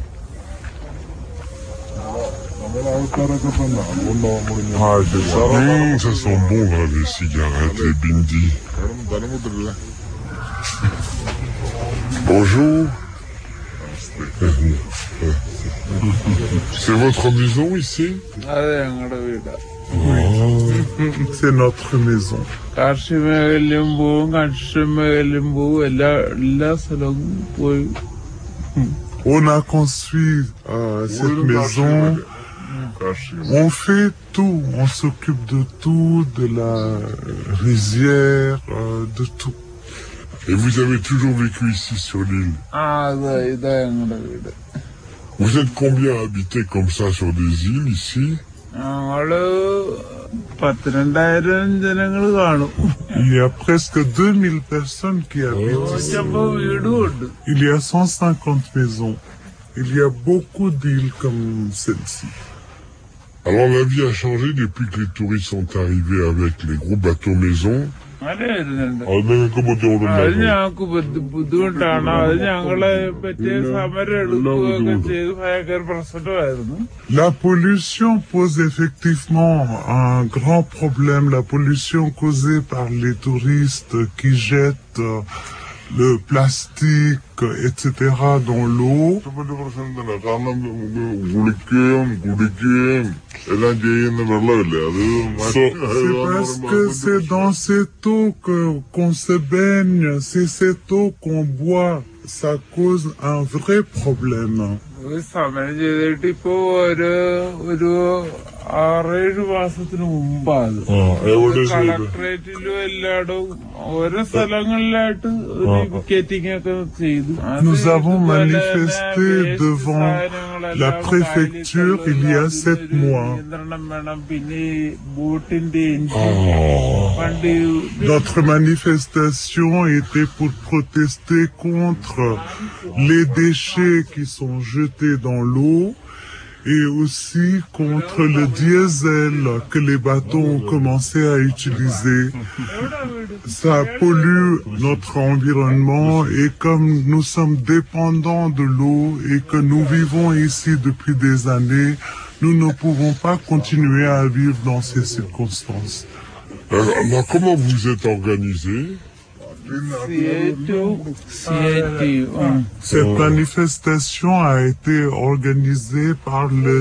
Ah, c'est ça. Ça sent bon là, les cigarettes, les bindi. Bonjour. C'est votre maison ici? C'est notre maison. On a construit cette maison. On fait tout, on s'occupe de tout, de la rizière, de tout. Et vous avez toujours vécu ici sur l'île? Vous êtes combien habités comme ça sur des îles ici? Il y a presque 2000 personnes qui habitent ici. Il y a 150 maisons. Il y a beaucoup d'îles comme celle-ci. Alors la vie a changé depuis que les touristes sont arrivés avec les gros bateaux maison. La pollution pose effectivement un grand problème, la pollution causée par les touristes qui jettent le plastique, etc. dans l'eau. C'est parce que c'est dans cette eau qu'on se baigne, c'est cette eau qu'on boit. Ça cause un vrai problème. Nous avons manifesté devant la préfecture il y a 7 mois. Notre manifestation était pour protester contre les déchets qui sont jetés dans l'eau et aussi contre le diesel que les bateaux ont commencé à utiliser. Ça pollue notre environnement et comme nous sommes dépendants de l'eau et que nous vivons ici depuis des années, Nous ne pouvons pas continuer à vivre dans ces circonstances. Alors, comment vous êtes organisé? Cette manifestation a été organisée par le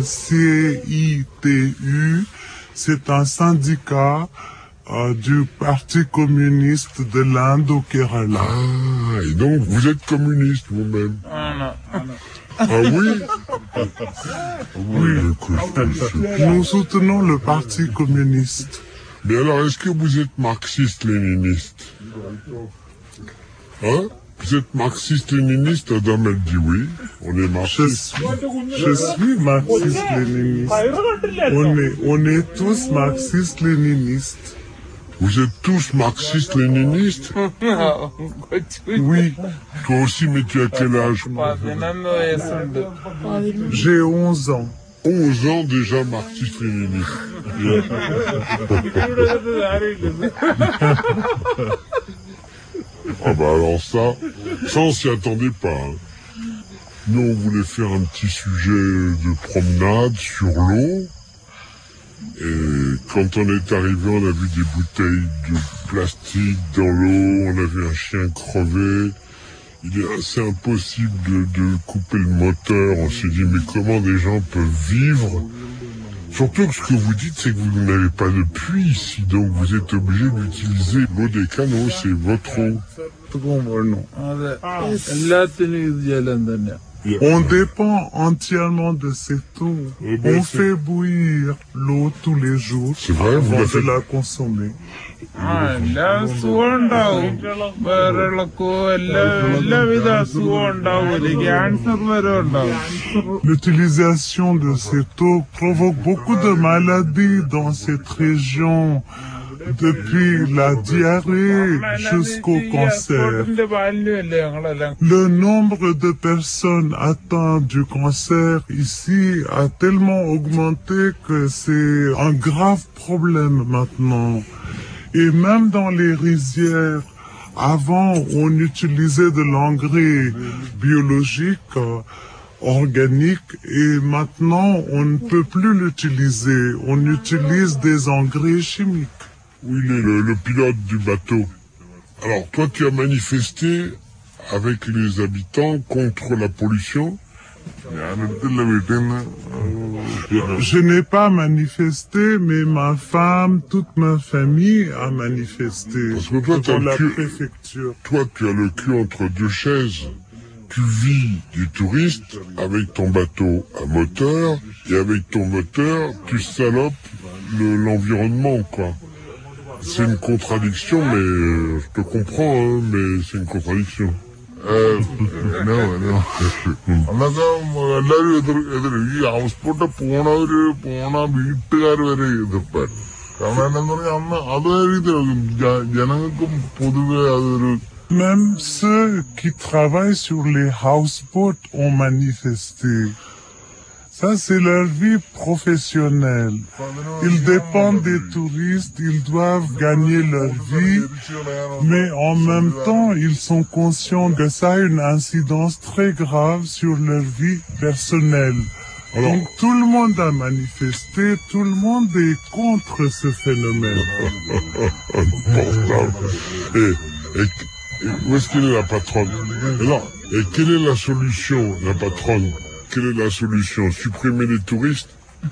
CITU. C'est un syndicat du Parti communiste de l'Inde au Kerala. Ah, et donc vous êtes communiste vous-même? Ah oui? Oui. Nous soutenons le Parti communiste. Mais alors, est-ce que vous êtes marxiste-léniniste? Hein? Vous êtes marxiste-léniniste? Adam, elle dit oui. On est marxiste. Je suis marxiste-léniniste. On est tous marxistes-léninistes. Vous êtes tous marxistes-léninistes? Oui. Toi aussi, mais tu as quel âge? J'ai 11 ans. 11 ans déjà marxiste-léniniste. Ah bah alors ça on s'y attendait pas. Hein. Nous on voulait faire un petit sujet de promenade sur l'eau. Et quand on est arrivé, on a vu des bouteilles de plastique dans l'eau, on a vu un chien crever. Il est assez impossible de couper le moteur. On s'est dit mais comment des gens peuvent vivre? Surtout que ce que vous dites, c'est que vous n'avez pas de puits ici, donc vous êtes obligé d'utiliser l'eau des canaux, c'est votre eau. On dépend entièrement de cette eau. On fait bouillir l'eau tous les jours avant de la consommer. L'utilisation de cette eau provoque beaucoup de maladies dans cette région, depuis la diarrhée jusqu'au cancer. Le nombre de personnes atteintes du cancer ici a tellement augmenté que c'est un grave problème maintenant. Et même dans les rizières, avant on utilisait de l'engrais biologique, organique, et maintenant on ne peut plus l'utiliser. On utilise des engrais chimiques. Oui, le pilote du bateau. Alors, toi, tu as manifesté avec les habitants contre la pollution? Je n'ai pas manifesté, mais ma femme, toute ma famille a manifesté. Parce que toi, devant la préfecture. Toi, tu as le cul entre deux chaises. Tu vis du touriste avec ton bateau à moteur, et avec ton moteur, tu salopes l'environnement, quoi. C'est une contradiction, mais je te comprends, hein, mais c'est une contradiction. എല്ലാവരും ഈ house boat പോണ വീട്ടുകാർ വരെ എതിർപ്പാൻ കാരണം എന്താന്ന് പറഞ്ഞാൽ അന്ന് അതേ രീതിയിൽ ജനങ്ങൾക്കും പൊതുവെ അതൊരു. Même ceux qui travaillent sur les houseboats ont manifesté. Ça, c'est leur vie professionnelle. Ils dépendent des touristes, ils doivent gagner leur vie, mais en même temps, ils sont conscients que ça a une incidence très grave sur leur vie personnelle. Alors, donc, tout le monde a manifesté, tout le monde est contre ce phénomène. Et où est-ce qu'elle est la patronne? Non. Et quelle est la solution, la patronne? Quelle est la solution? Supprimer les touristes?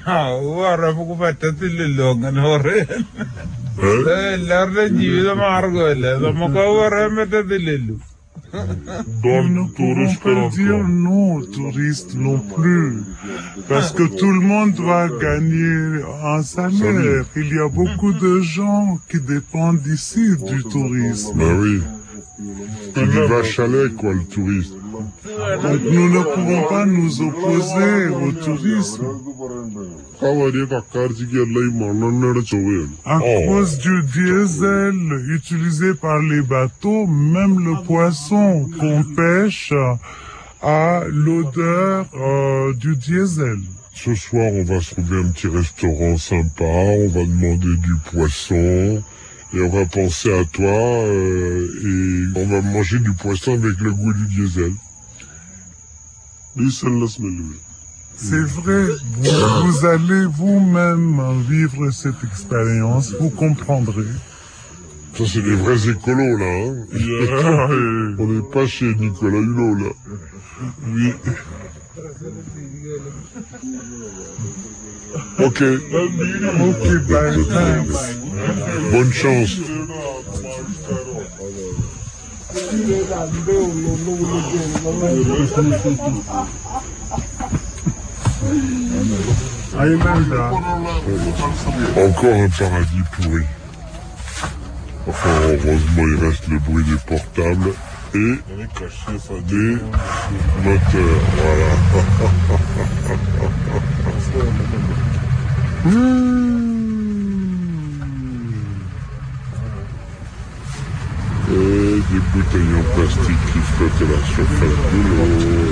Nous ne pouvons pas dire non aux touristes non plus, parce que tout le monde doit gagner un salaire. Il y a beaucoup de gens qui dépendent ici du tourisme. Ben oui. C'est du vache à lait, quoi, le tourisme. Donc nous ne pouvons pas nous opposer au tourisme. À cause du diesel utilisé par les bateaux, même le poisson qu'on pêche a l'odeur du diesel. Ce soir, on va se trouver un petit restaurant sympa, on va demander du poisson, et on va penser à toi, et on va manger du poisson avec le goût du diesel. C'est vrai, vous allez vous-même vivre cette expérience, vous comprendrez. Ça, c'est des vrais écolos, là, hein. On n'est pas chez Nicolas Hulot, là. Oui. Ok. Ok, bye, thanks. Bonne chance. Encore un paradis pourri. Enfin, heureusement, il reste le bruit des portables et des moteurs. Voilà. Et des bouteilles en plastique qui flottent à la surface de l'eau.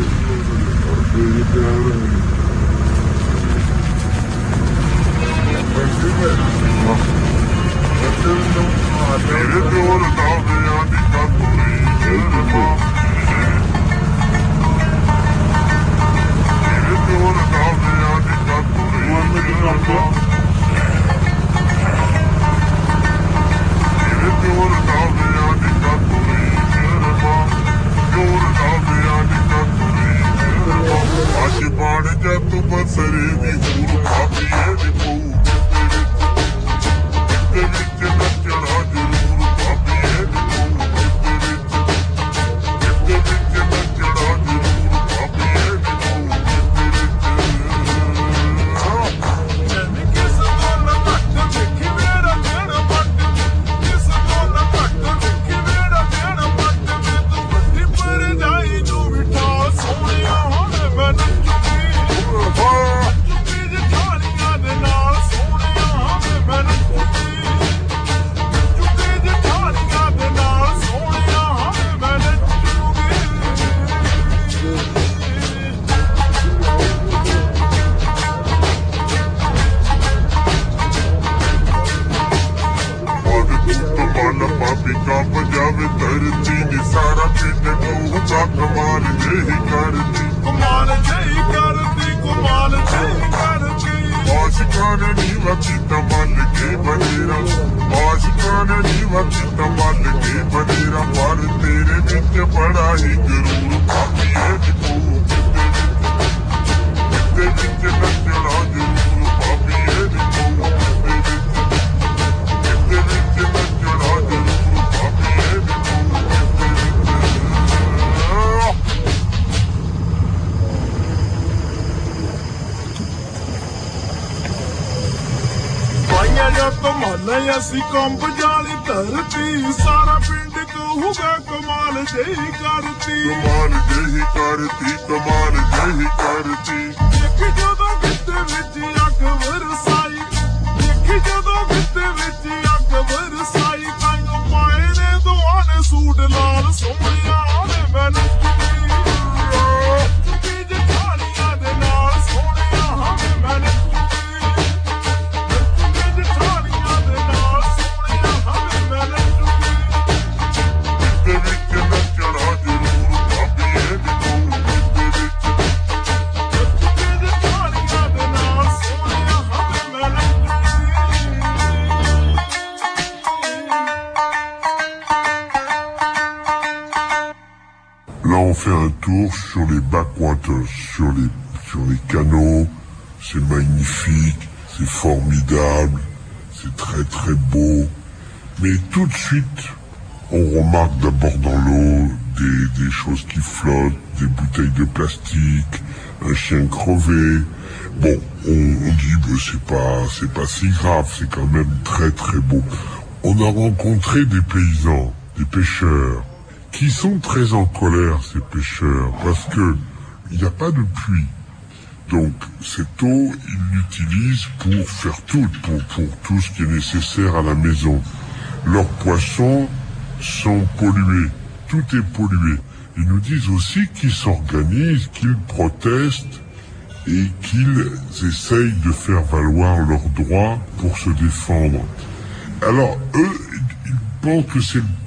Là, on fait un tour sur les backwaters, sur les canaux. C'est magnifique, c'est formidable, c'est très très beau. Mais tout de suite, on remarque d'abord dans l'eau des choses qui flottent, des bouteilles de plastique, un chien crevé. Bon, on dit c'est pas si grave, c'est quand même très très beau. On a rencontré des paysans, des pêcheurs, qui sont très en colère, ces pêcheurs, parce que il n'y a pas de pluie. Donc cette eau, ils l'utilisent pour faire tout, pour tout ce qui est nécessaire à la maison. Leurs poissons sont pollués, tout est pollué. Ils nous disent aussi qu'ils s'organisent, qu'ils protestent et qu'ils essayent de faire valoir leurs droits pour se défendre. Alors eux, ils pensent que c'est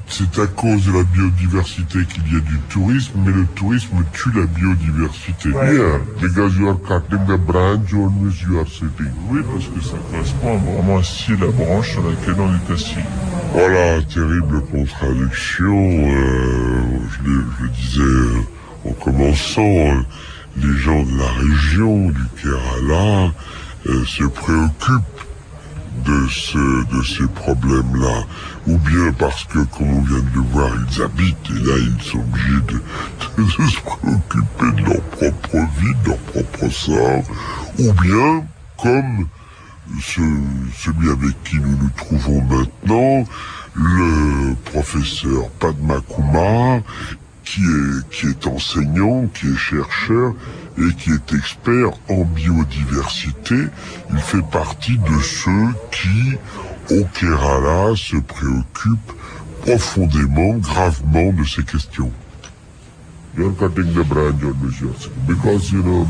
c'est à cause de la biodiversité qu'il y a du tourisme, mais le tourisme tue la biodiversité. Yeah, because you are cutting the branch on which you are sitting. Oui, parce que ça correspond vraiment à scier la branche sur laquelle on est assis. Voilà, terrible contradiction. Je le disais en commençant, les gens de la région, du Kerala, se préoccupent de ces problèmes-là, ou bien parce que, comme on vient de le voir, ils habitent, et là ils sont obligés de se préoccuper de leur propre vie, de leur propre sort, ou bien, comme celui avec qui nous nous trouvons maintenant, le professeur Padma Kumar, qui est enseignant, qui est chercheur et qui est expert en biodiversité. Il fait partie de ceux qui, au Kerala, se préoccupent profondément, gravement de ces questions. You're cutting the branch on which you're sitting. Because,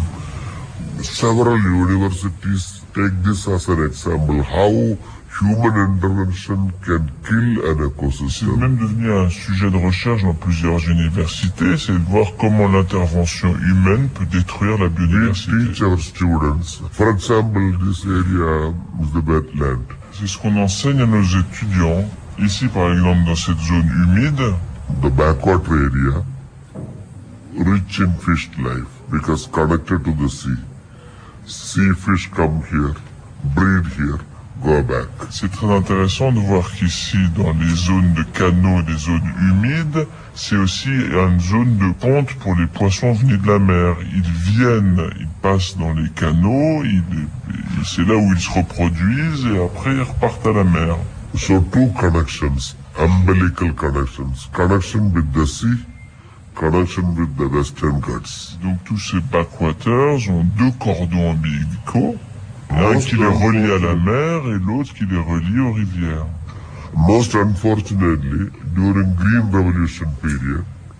several universities take this as an example, how human intervention can kill an ecosystem. C'est même devenu un sujet de recherche dans plusieurs universités, c'est de voir comment l'intervention humaine peut détruire la biodiversité. We teach our students. For example, this area is the wetland. C'est ce qu'on enseigne à nos étudiants. Ici, par exemple, dans cette zone humide, the backwater area, rich in fish life, because connected to the sea. Sea fish come here, breed here, go back. C'est très intéressant de voir qu'ici, dans les zones de canaux, des zones humides, c'est aussi une zone de ponte pour les poissons venus de la mer. Ils viennent, ils passent dans les canaux, c'est là où ils se reproduisent et après ils repartent à la mer. So two connections, umbilical connections, connection with the sea, connection with the Western Ghats. Donc tous ces backwaters ont deux cordons ombilicaux, un qui les relie à la mer et l'autre qui les relie aux rivières. Most unfortunately, during Green Revolution period,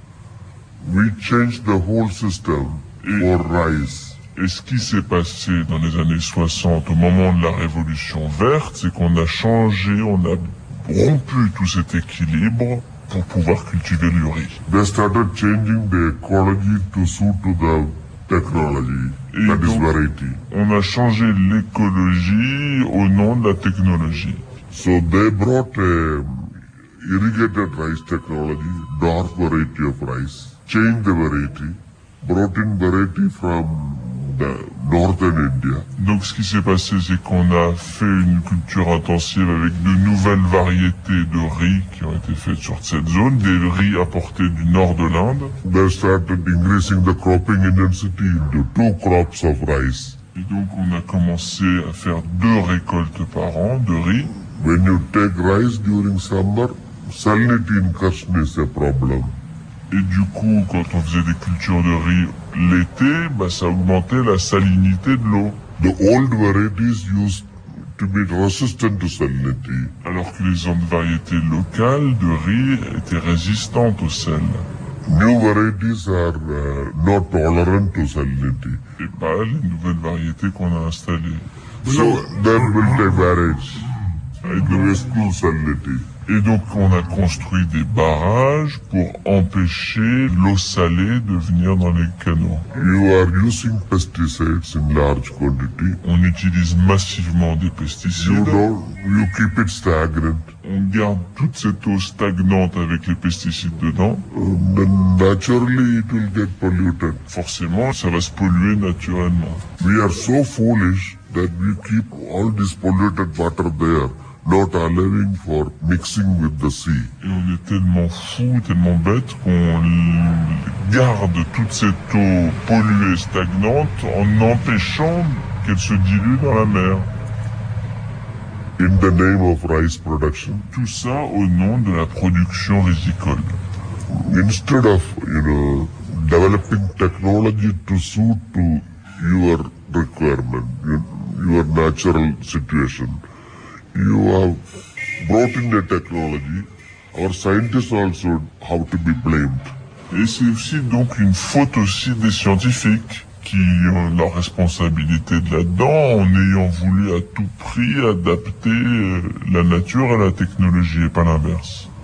we changed the whole system for rice. Et ce qui s'est passé dans les années 60, au moment de la Révolution verte, c'est qu'on a changé, on a rompu tout cet équilibre pour pouvoir cultiver le riz. They started changing the ecology to suit to the technology, that is variety. On a changé l'écologie au nom de la technologie. So they brought irrigated rice technology, dark variety of rice, changed the variety, brought in variety from the northern India. Donc ce qui s'est passé, c'est qu'on a fait une culture intensive avec de nouvelles variétés de riz qui ont été faites sur cette zone, des riz apportés du nord de l'Inde. They started increasing the cropping intensity into 2 crops of rice. Et donc on a commencé à faire 2 récoltes par an de riz. When you take rice during summer, salinity incursion is a problem. Et du coup, quand on faisait des cultures de riz l'été, ça augmentait la salinité de l'eau. The old varieties used to be resistant to salinity. Alors que les autres variétés locales de riz étaient résistantes au sel. New varieties are not tolerant to salinity. Et pas les nouvelles variétés qu'on a installées. So that will take barrage. The salinity. Et donc on a construit des barrages pour empêcher l'eau salée de venir dans les canaux. You are using pesticides in large quantity. On utilise massivement des pesticides. You keep it stagnant. On garde toute cette eau stagnante avec les pesticides dedans. Then naturally it will get polluted. Forcément, ça va se polluer naturellement. We are so foolish that we keep all this polluted water there, not allowing for mixing with the sea. Et on est tellement fou, tellement bête qu'on garde toute cette eau polluée, stagnante, en empêchant qu'elle se dilue dans la mer. In the name of rice production. Tout ça au nom de la production rizicole. Instead of, developing technology to suit to your requirement, your natural situation, you have brought in the technology. Our scientists also have to be blamed. Et c'est aussi donc une faute aussi des scientifiques qui ont leur responsabilité de là-dedans en ayant voulu à tout prix adapter la nature à la technologie et pas l'inverse.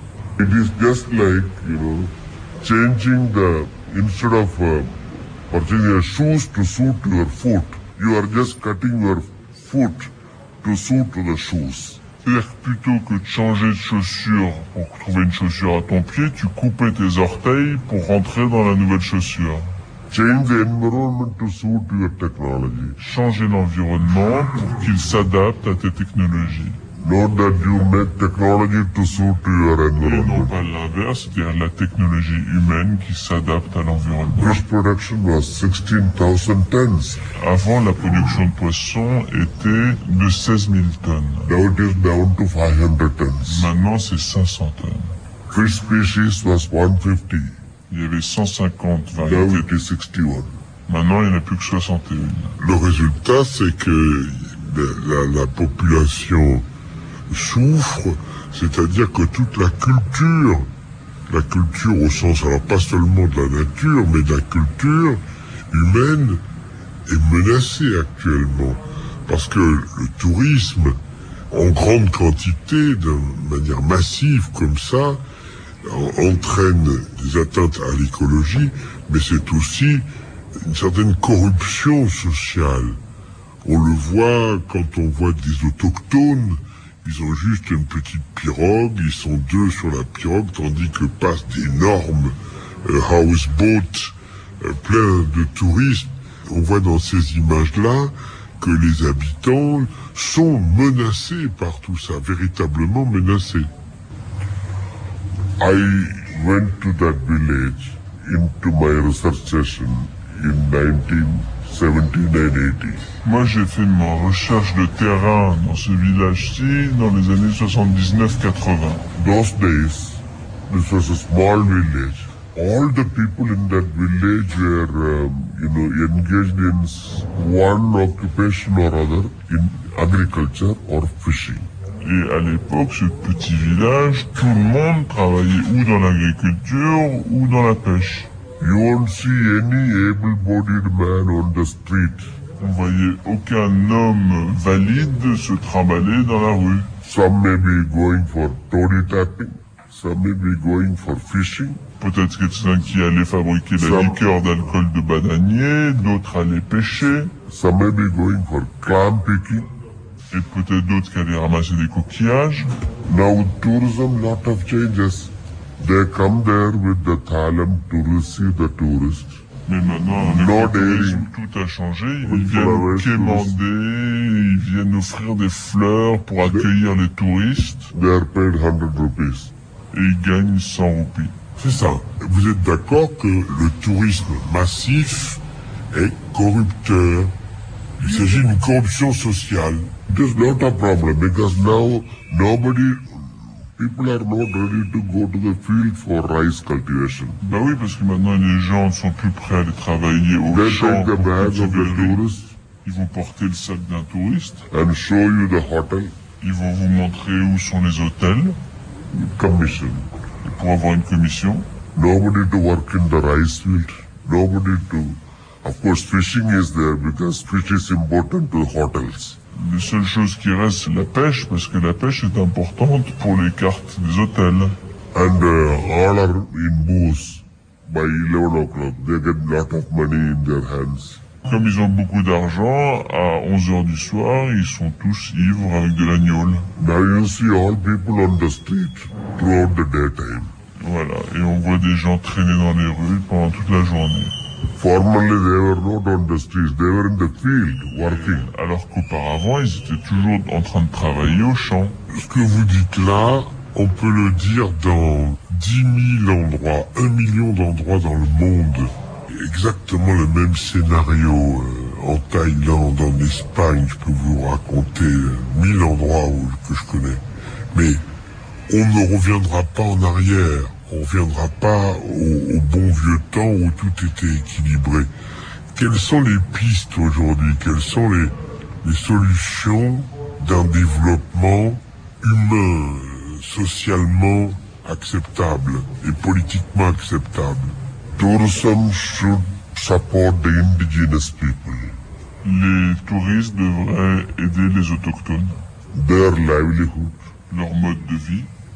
It is just like, changing instead of purchasing your shoes to suit your foot, you are just cutting your foot to suit to the shoes. C'est-à-dire que plutôt que de changer de chaussure pour trouver une chaussure à ton pied, tu coupais tes orteils pour rentrer dans la nouvelle chaussure. Change the environment to suit your technology. Changer l'environnement pour qu'il s'adapte à tes technologies. Not that you make technology to suit your Et non environment. pas l'inverse, c'est-à-dire la technologie humaine qui s'adapte à l'environnement. Fish production was 16,000 tons. Avant, la production de poissons était de 16 000 tonnes. Now it is down to 500 tons. Maintenant, c'est 500 tonnes. Fish species was 150. Il y avait 150 Now variétés. it is 61. Maintenant, il n'y en a plus que 61. Le résultat, c'est que la population souffre, c'est-à-dire que toute la culture au sens, alors pas seulement de la nature, mais de la culture humaine est menacée actuellement. Parce que le tourisme, en grande quantité, de manière massive comme ça, entraîne des atteintes à l'écologie, mais c'est aussi une certaine corruption sociale. On le voit quand on voit des autochtones, ils ont juste une petite pirogue, ils sont deux sur la pirogue, tandis que passent d'énormes houseboats pleins de touristes. On voit dans ces images-là que les habitants sont menacés par tout ça, véritablement menacés. I went to that village into my research session in 1970 and 80. Moi, j'ai fait ma recherche de terrain dans ce village-ci dans les années 79-80. Those days, this was a small village. All the people in that village were, engaged in one occupation or other, in agriculture or fishing. Et à l'époque, ce petit village, tout le monde travaillait ou dans l'agriculture ou dans la pêche. You won't see any able-bodied man on the street. On voyait aucun homme valide se trimballer dans la rue. Some may be going for toddy tapping, some may be going for fishing. Peut-être quelqu'un qui allait fabriquer la liqueur d'alcool de bananier, d'autres allaient pêcher, Some may be going for clam picking. et peut-être d'autres qui allaient ramasser des coquillages. Now with tourism, lot of changes. They come there with the thalam to receive the tourists. Mais maintenant, avec No le tourisme, dairy. tout a changé. Ils Oui, viennent flowers, quémander, ils viennent offrir des fleurs pour accueillir les touristes, They are paid 100 rupees. et ils gagnent 100 roupies. C'est ça. Vous êtes d'accord que le tourisme massif est corrupteur. Il s'agit d'une corruption sociale. There's not a problem because now people are not ready to go to the field for rice cultivation. Bah oui, parce que maintenant les gens ne sont plus prêts à aller travailler au They champ take the pour bag of cultiver the le riz. tourist Ils vont porter le sac d'un touriste, and show you the hotel ils vont vous montrer où sont les hôtels commission. pour avoir une commission. Nobody to work in the rice field. Nobody to... Of course, fishing is there because fish is important to hotels. Les seules choses qui restent, c'est la pêche, parce que la pêche est importante pour les cartes des hôtels. And all are in booze by 11 o'clock. They get lot of money in their hands. Comme ils ont beaucoup d'argent, à 11h du soir, ils sont tous ivres avec de l'agnole. Now you see all people on the street throughout the daytime. Voilà, et on voit des gens traîner dans les rues pendant toute la journée. Formerly they were not on the streets, they were in the field working. Alors qu'auparavant, ils étaient toujours en train de travailler au champ. Ce que vous dites là, on peut le dire dans 10 000 endroits, 1 million d'endroits dans le monde. Exactement le même scénario en Thaïlande, en Espagne, je peux vous raconter 1000 endroits que je connais. Mais on ne reviendra pas en arrière, on ne reviendra pas au bon vieux temps où tout était équilibré. Quelles sont les pistes aujourd'hui? Quelles sont les solutions d'un développement humain, socialement acceptable et politiquement acceptable? Tourism should support the indigenous people. Les touristes devraient aider les autochtones, Their livelihood, leur mode de vie,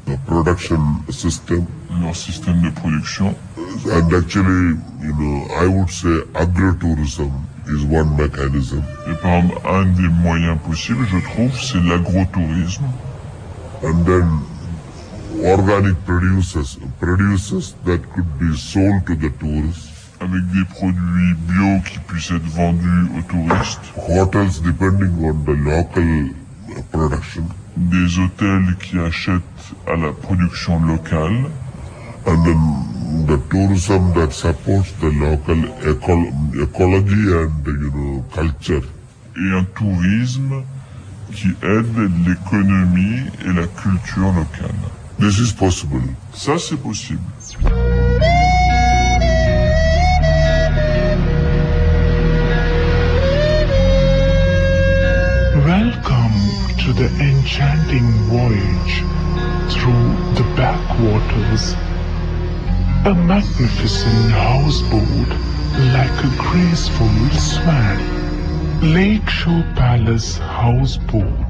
the production system. Leur système de production. And actually, I would say agritourism is one mechanism. Et par exemple, un des moyens possibles, je trouve, c'est l'agrotourisme. And then organic producers that could be sold to the tourists. Avec des produits bio qui puissent être vendus aux touristes. Hotels depending on the local production. Des hôtels qui achètent à la production locale. And then the tourism that supports the local ecology and culture. Et un tourisme qui aide l'économie et la culture locale. This is possible. Ça, c'est possible. Welcome to the enchanting voyage through the backwaters. A magnificent houseboat like a graceful swan. Lakeshore Palace Houseboat.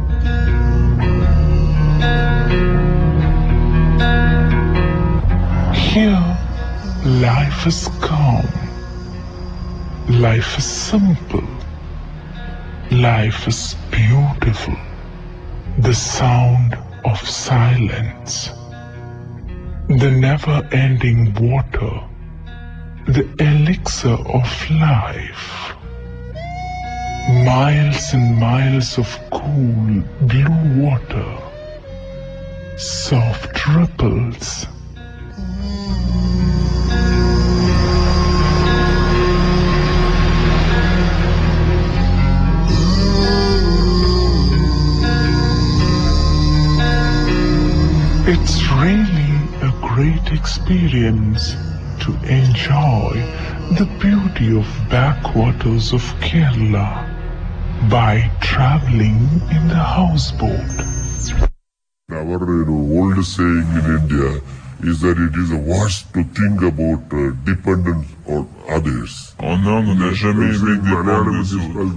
Here, life is calm. Life is simple. Life is beautiful. The sound of silence. The never-ending water. The elixir of life. Miles and miles of cool blue water. Soft ripples. It's really a great experience to enjoy the beauty of backwaters of Kerala by traveling in the houseboat. Our old saying in India is that it is a worse to think about dependence on others. En Inde, on n'a jamais aimé dépendre des autres.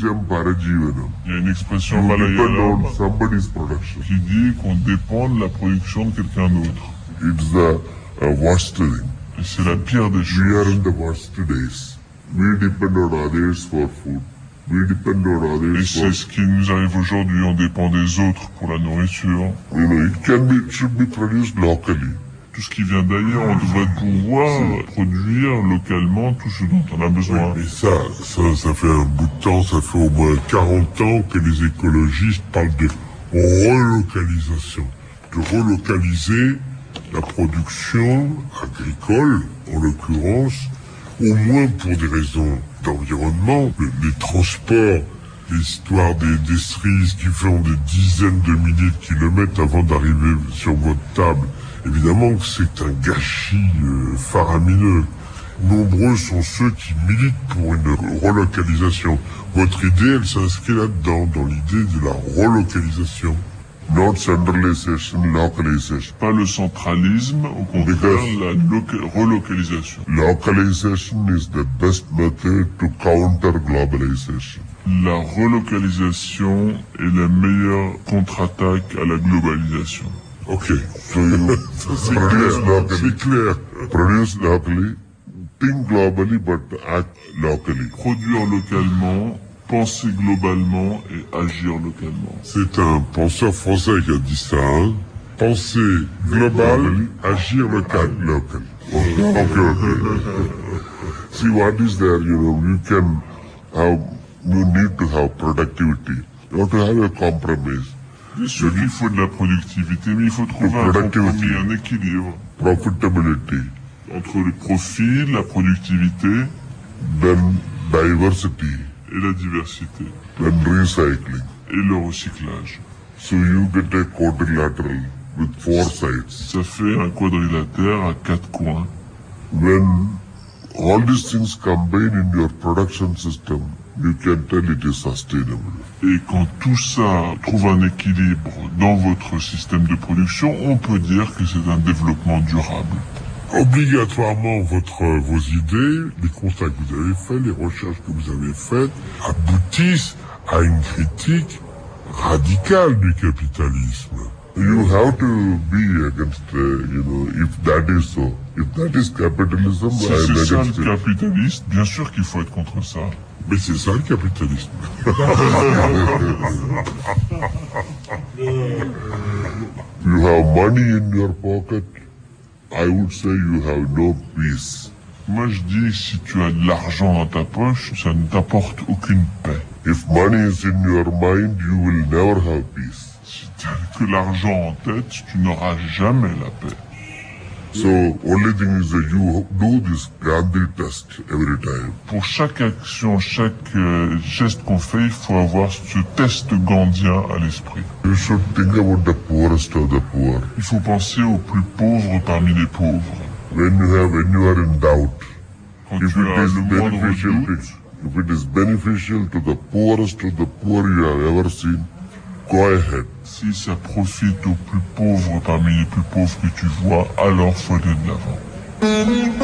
Il y a une expression malayalam qui dit qu'on dépend de la production de quelqu'un d'autre. It's the worst thing. Et c'est la pire des choses. We are in the worst days. We depend on others for food. We depend on others. Et c'est ce qui nous arrive aujourd'hui. On dépend des autres pour la nourriture. It should be produced locally. Tout ce qui vient d'ailleurs, on devrait pouvoir produire localement tout ce dont on a besoin. Oui, mais ça fait un bout de temps, ça fait au moins 40 ans que les écologistes parlent de relocalisation. De relocaliser la production agricole, en l'occurrence, au moins pour des raisons d'environnement, les transports, l'histoire des cerises qui font des dizaines de milliers de kilomètres avant d'arriver sur votre table. Évidemment que c'est un gâchis faramineux. Nombreux sont ceux qui militent pour une relocalisation. Votre idée, elle s'inscrit là-dedans, dans l'idée de la relocalisation. Not centralization, localization. Pas le centralisme, au contraire, la relocalisation. Localization is the best method to counter globalization. La relocalisation est la meilleure contre-attaque à la globalisation. Ok, c'est clair. Produce locally, think globally, but act locally. Produire localement, penser globalement et agir localement. C'est un penseur français qui a dit ça, hein. Penser global, agir local. Okay. See what is there, you need to have productivity. You have to have a compromise. Bien sûr qu'il faut de la productivité, mais il faut trouver un compromis, un équilibre. Profitability. Entre le profit, la productivité, then diversity, et la diversité, then recycling, et le recyclage. So you get a quadrilateral with 4 sides. Ça fait un quadrilatère à 4 coins. When all these things combine in your production system, you can tell it is sustainable. Et quand tout ça trouve un équilibre dans votre système de production, on peut dire que c'est un développement durable. Obligatoirement, vos idées, les constats que vous avez faits, les recherches que vous avez faites, aboutissent à une critique radicale du capitalisme. You have to be against, if that is so. If that is capitalism, Si I'm c'est ça against le it. capitalisme, bien sûr qu'il faut être contre ça. Mais c'est ça le capitalisme. You have money in your pocket, I would say you have no peace. Moi je dis, si tu as de l'argent dans ta poche, ça ne t'apporte aucune paix. If money is in your mind, you will never have peace. Si tu as que l'argent en tête, tu n'auras jamais la paix. So, only thing is that you do this Gandhi test every time. Pour chaque action, chaque geste qu'on fait, il faut avoir ce test gandhien à l'esprit. You should think about the poorest of the poor. Il faut penser aux plus pauvres parmi les pauvres. When you are in doubt, Quand if tu it as is le moindre beneficial, doute, if it is beneficial to the poorest of the poor you have ever seen, go ahead. si ça profite aux plus pauvres parmi les plus pauvres que tu vois, alors faut aller de l'avant.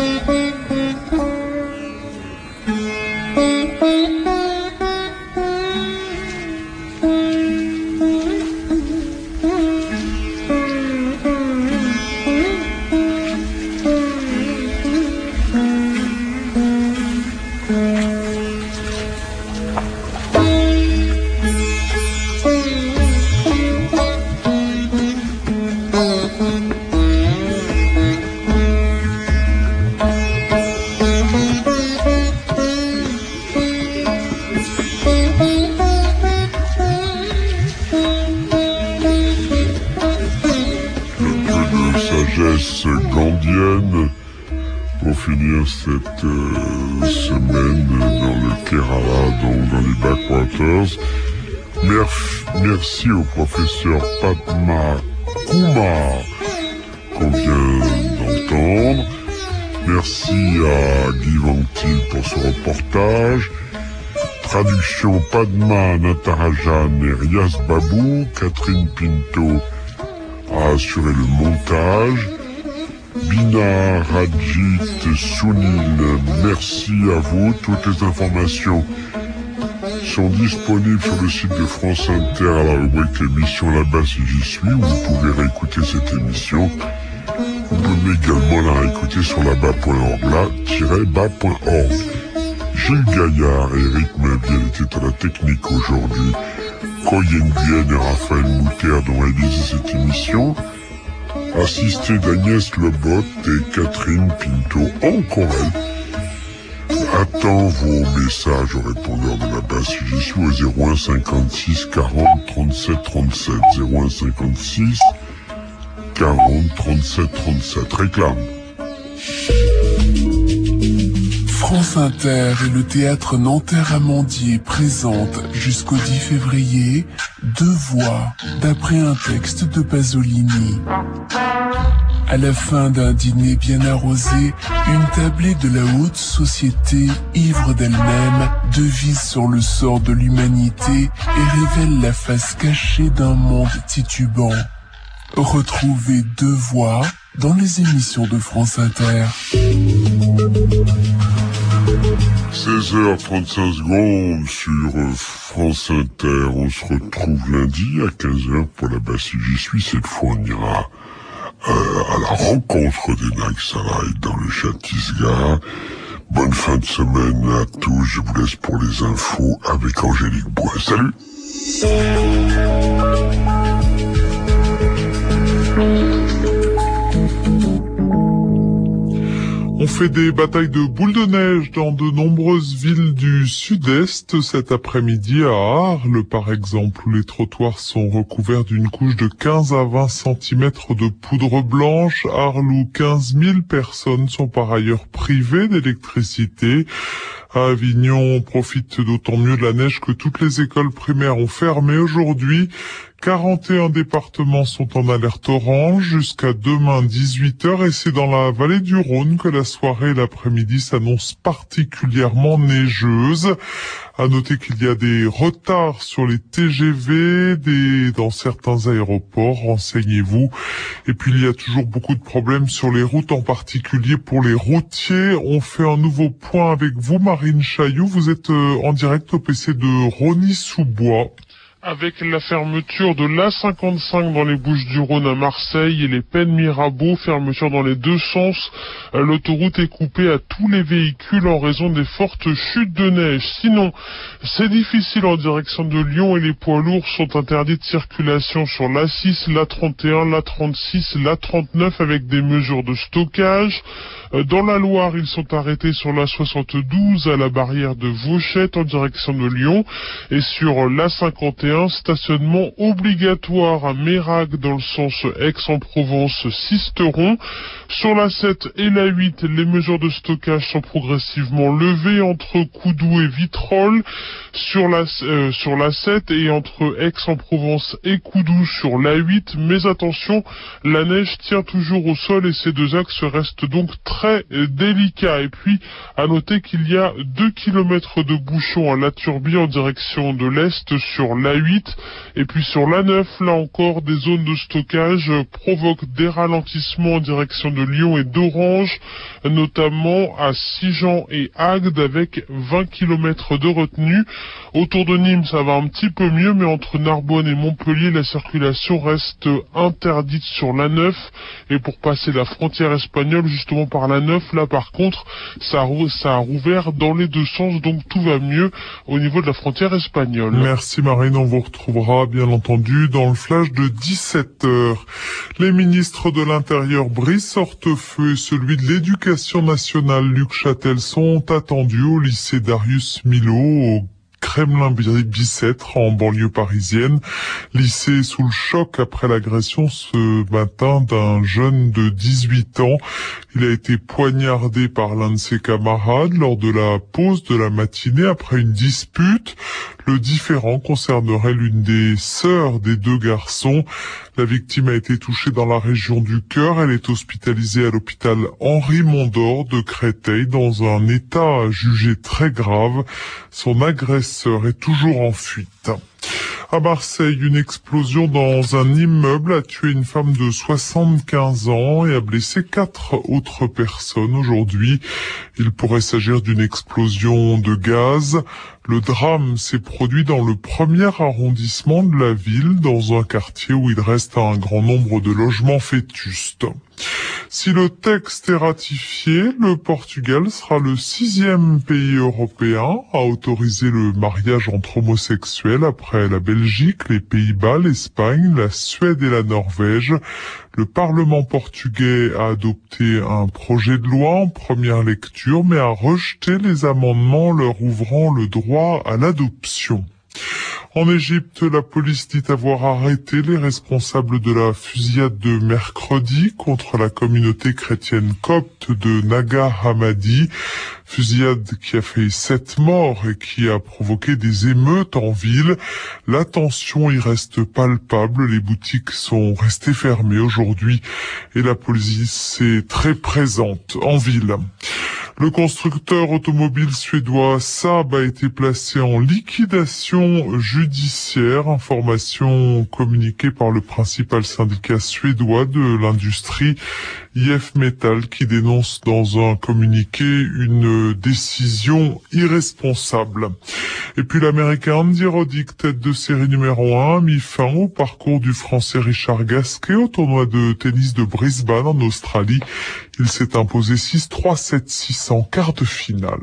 Gandhienne pour finir cette semaine dans le Kerala, donc dans les backwaters. Merci au professeur Padma Kumar qu'on vient d'entendre. Merci à Guy Ventil pour ce reportage. Traduction Padma Natarajan et Riaz Babou. Catherine Pinto a assuré le montage. Bina, Rajit, Sunil, merci à vous. Toutes les informations sont disponibles sur le site de France Inter à la rubrique émission là-bas si j'y suis, où vous pouvez réécouter cette émission. Vous pouvez également la réécouter sur là-bas.org, là-bas.org. Gilles Gaillard et Eric Mainviel étaient à la technique aujourd'hui. Coyen Guyenne et Raphaël Mouter dont réalisé cette émission. Assisté d'Agnès Lebotte et Catherine Pinto, encore elle. Attends vos messages au répondeur de la base si je suis au 01 56 40 37 37. 01 56 40 37 37. Réclame. France Inter et le théâtre Nanterre-Amandier présentent jusqu'au 10 février 2 voix d'après un texte de Pasolini. À la fin d'un dîner bien arrosé, une tablée de la haute société, ivre d'elle-même, devise sur le sort de l'humanité et révèle la face cachée d'un monde titubant. Retrouvez 2 voix dans les émissions de France Inter. 16h35 sur France Inter. On se retrouve lundi à 15h pour la base si j'y suis. Cette fois, on ira à la rencontre des Naxalites dans le Chhattisgarh. Bonne fin de semaine à tous. Je vous laisse pour les infos avec Angélique Bois. Salut! On fait des batailles de boules de neige dans de nombreuses villes du sud-est cet après-midi à Arles, par exemple, où les trottoirs sont recouverts d'une couche de 15 à 20 cm de poudre blanche. Arles où 15 000 personnes sont par ailleurs privées d'électricité. À Avignon, on profite d'autant mieux de la neige que toutes les écoles primaires ont fermé aujourd'hui. 41 départements sont en alerte orange jusqu'à demain 18h et c'est dans la vallée du Rhône que la soirée et l'après-midi s'annoncent particulièrement neigeuses. À noter qu'il y a des retards sur les TGV, dans certains aéroports, renseignez-vous. Et puis il y a toujours beaucoup de problèmes sur les routes, en particulier pour les routiers. On fait un nouveau point avec vous, Marine Chailloux. Vous êtes en direct au PC de Rosny-sous-Bois. Avec la fermeture de l'A55 dans les Bouches-du-Rhône à Marseille et les Pennes Mirabeau, fermeture dans les deux sens, l'autoroute est coupée à tous les véhicules en raison des fortes chutes de neige. Sinon, c'est difficile en direction de Lyon et les poids lourds sont interdits de circulation sur l'A6, l'A31, l'A36, l'A39 avec des mesures de stockage. Dans la Loire, ils sont arrêtés sur l'A72 à la barrière de Vauchette en direction de Lyon et sur l'A51, stationnement obligatoire à Mérac dans le sens Aix-en-Provence, Sisteron. Sur la 7 et la 8, les mesures de stockage sont progressivement levées entre Coudou et Vitrolles sur la 7 et entre Aix-en-Provence et Coudou sur la 8. Mais attention, la neige tient toujours au sol et ces deux axes restent donc très délicats. Et puis, à noter qu'il y a 2 km de bouchons à La Turbie en direction de l'Est sur la 8. Et puis sur la 9, là encore, des zones de stockage provoquent des ralentissements en direction de Lyon et d'Orange, notamment à Sigean et Agde avec 20 km de retenue. Autour de Nîmes, ça va un petit peu mieux, mais entre Narbonne et Montpellier, la circulation reste interdite sur la 9. Et pour passer la frontière espagnole, justement par la 9, là par contre, ça a rouvert dans les deux sens, donc tout va mieux au niveau de la frontière espagnole. Merci Marine, on vous retrouvera bien entendu dans le flash de 17h. Les ministres de l'Intérieur Brice Hortefeux et celui de l'Éducation nationale Luc Châtel sont attendus au lycée Darius Milhaud au Kremlin-Bicêtre en banlieue parisienne. Lycée sous le choc après l'agression ce matin d'un jeune de 18 ans. Il a été poignardé par l'un de ses camarades lors de la pause de la matinée après une dispute. Le différend concernerait l'une des sœurs des deux garçons. La victime a été touchée dans la région du cœur. Elle est hospitalisée à l'hôpital Henri Mondor de Créteil dans un état jugé très grave. Son agresseur est toujours en fuite. À Marseille, une explosion dans un immeuble a tué une femme de 75 ans et a blessé 4 autres personnes aujourd'hui. Il pourrait s'agir d'une explosion de gaz. Le drame s'est produit dans le premier arrondissement de la ville, dans un quartier où il reste un grand nombre de logements vétustes. Si le texte est ratifié, le Portugal sera le 6e pays européen à autoriser le mariage entre homosexuels après la Belgique, les Pays-Bas, l'Espagne, la Suède et la Norvège. Le Parlement portugais a adopté un projet de loi en première lecture, mais a rejeté les amendements leur ouvrant le droit à l'adoption. En Égypte, la police dit avoir arrêté les responsables de la fusillade de mercredi contre la communauté chrétienne copte de Naga Hammadi. Fusillade qui a fait 7 morts et qui a provoqué des émeutes en ville. La tension y reste palpable. Les boutiques sont restées fermées aujourd'hui et la police est très présente en ville. Le constructeur automobile suédois Saab a été placé en liquidation judiciaire, information communiquée par le principal syndicat suédois de l'industrie, IF Metal, qui dénonce dans un communiqué une décision irresponsable. Et puis l'américain Andy Roddick, tête de série numéro 1, a mis fin au parcours du français Richard Gasquet au tournoi de tennis de Brisbane en Australie. Il s'est imposé 6-3, 7-6 en quart de finale.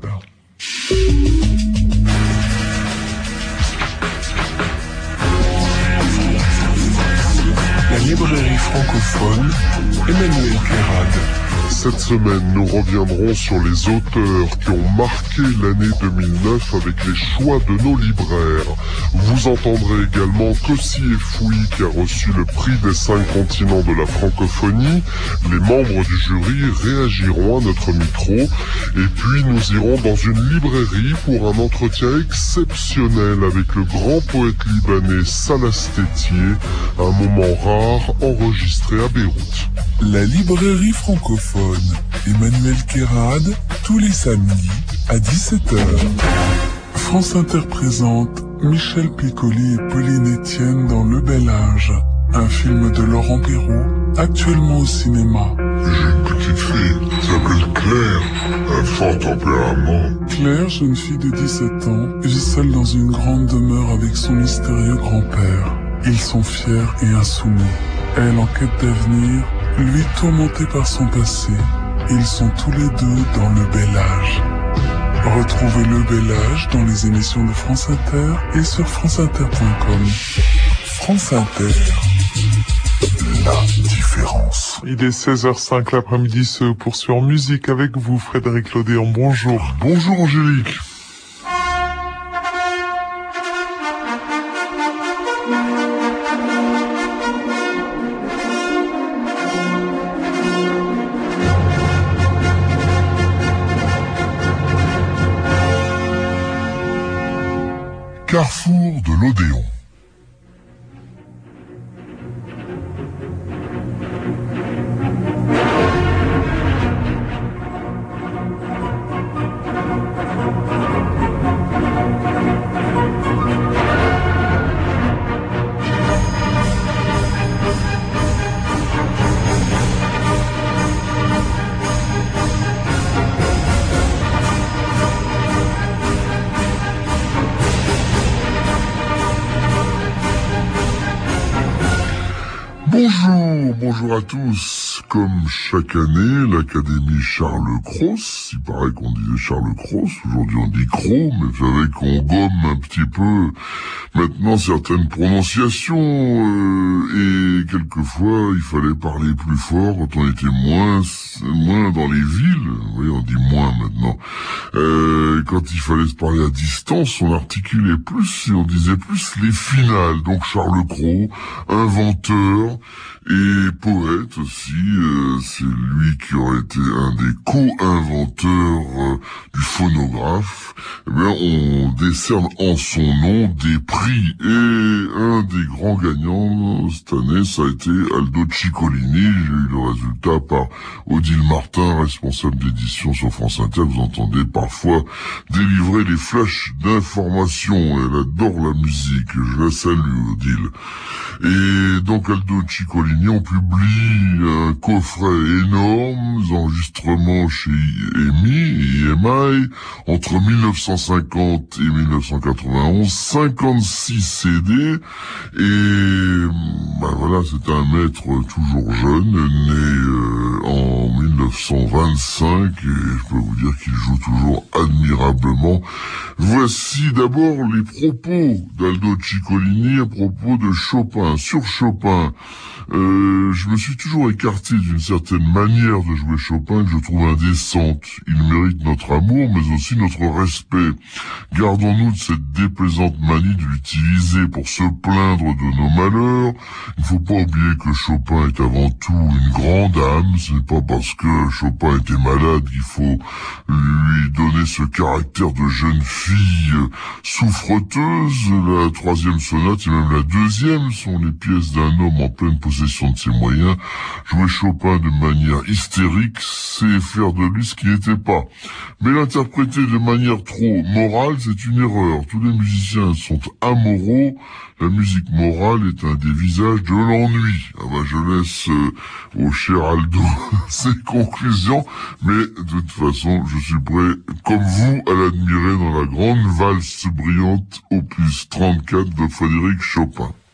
La librairie francophone, Emmanuel Guérard. Cette semaine, nous reviendrons sur les auteurs qui ont marqué l'année 2009 avec les choix de nos libraires. Vous entendrez également Cossi et Fouilly qui a reçu le prix des 5 continents de la francophonie. Les membres du jury réagiront à notre micro. Et puis nous irons dans une librairie pour un entretien exceptionnel avec le grand poète libanais Salah Stétier. Un moment rare enregistré à Beyrouth. La librairie francophone, Emmanuel Guérard, tous les samedis à 17h. France Inter présente Michel Piccoli et Pauline Etienne dans Le Bel Âge, un film de Laurent Perrault, actuellement au cinéma. petite fille qui s'appelle Claire, un fort tempérament. Claire, jeune fille de 17 ans, vit seule dans une grande demeure avec son mystérieux grand-père. Ils sont fiers et insoumis. Elle en quête d'avenir, lui tourmenté par son passé. Ils sont tous les deux dans le bel âge. Retrouvez le bel âge dans les émissions de France Inter et sur franceinter.com. France Inter. La différence. Il est 16h05, l'après-midi se poursuit en musique avec vous, Frédéric Lodéon. Bonjour. Bonjour Angélique. Carrefour de l'Odéon. Bonjour à tous. Comme chaque année, l'Académie Charles Cros, il paraît qu'on disait Charles Cros, aujourd'hui on dit Cros, mais vous savez qu'on gomme un petit peu maintenant certaines prononciations, et quelquefois il fallait parler plus fort quand on était moins dans les villes, oui on dit moins maintenant, quand il fallait se parler à distance, on articulait plus et on disait plus les finales, donc Charles Cros, inventeur, et poète aussi, c'est lui qui aurait été un des co-inventeurs du phonographe. Eh bien, on décerne en son nom des prix, et un des grands gagnants cette année, ça a été Aldo Ciccolini. J'ai eu le résultat par Odile Martin, responsable d'édition sur France Inter. Vous entendez parfois délivrer les flashs d'information. Elle adore la musique, je la salue Odile. Et donc Aldo Ciccolini, on publie un coffret énorme, enregistrements chez EMI, entre 1950 et 1991, 56 CD, et voilà, c'est un maître toujours jeune, né en 1925, et je peux vous dire qu'il joue toujours admirablement. Voici d'abord les propos d'Aldo Ciccolini à propos de Chopin. Sur Chopin, je me suis toujours écarté d'une certaine manière de jouer Chopin que je trouve indécente. Il mérite notre amour, mais aussi notre respect. Gardons-nous de cette déplaisante manie de l'utiliser pour se plaindre de nos malheurs. Il ne faut pas oublier que Chopin est avant tout une grande âme. Ce n'est pas parce que Chopin était malade qu'il faut lui donner ce caractère de jeune fille souffreteuse. La troisième sonate et même la deuxième sont les pièces d'un homme en pleine possession de ses moyens. Jouer Chopin de manière hystérique, c'est faire de lui ce qu'il n'était pas. Mais l'interpréter de manière trop morale, c'est une erreur. Tous les musiciens sont amoraux. La musique morale est un des visages de l'ennui. Je laisse au cher Aldo ses conclusions, mais de toute façon, je suis prêt, comme vous, à l'admirer dans la grande valse brillante opus 34 de Frédéric Chopin.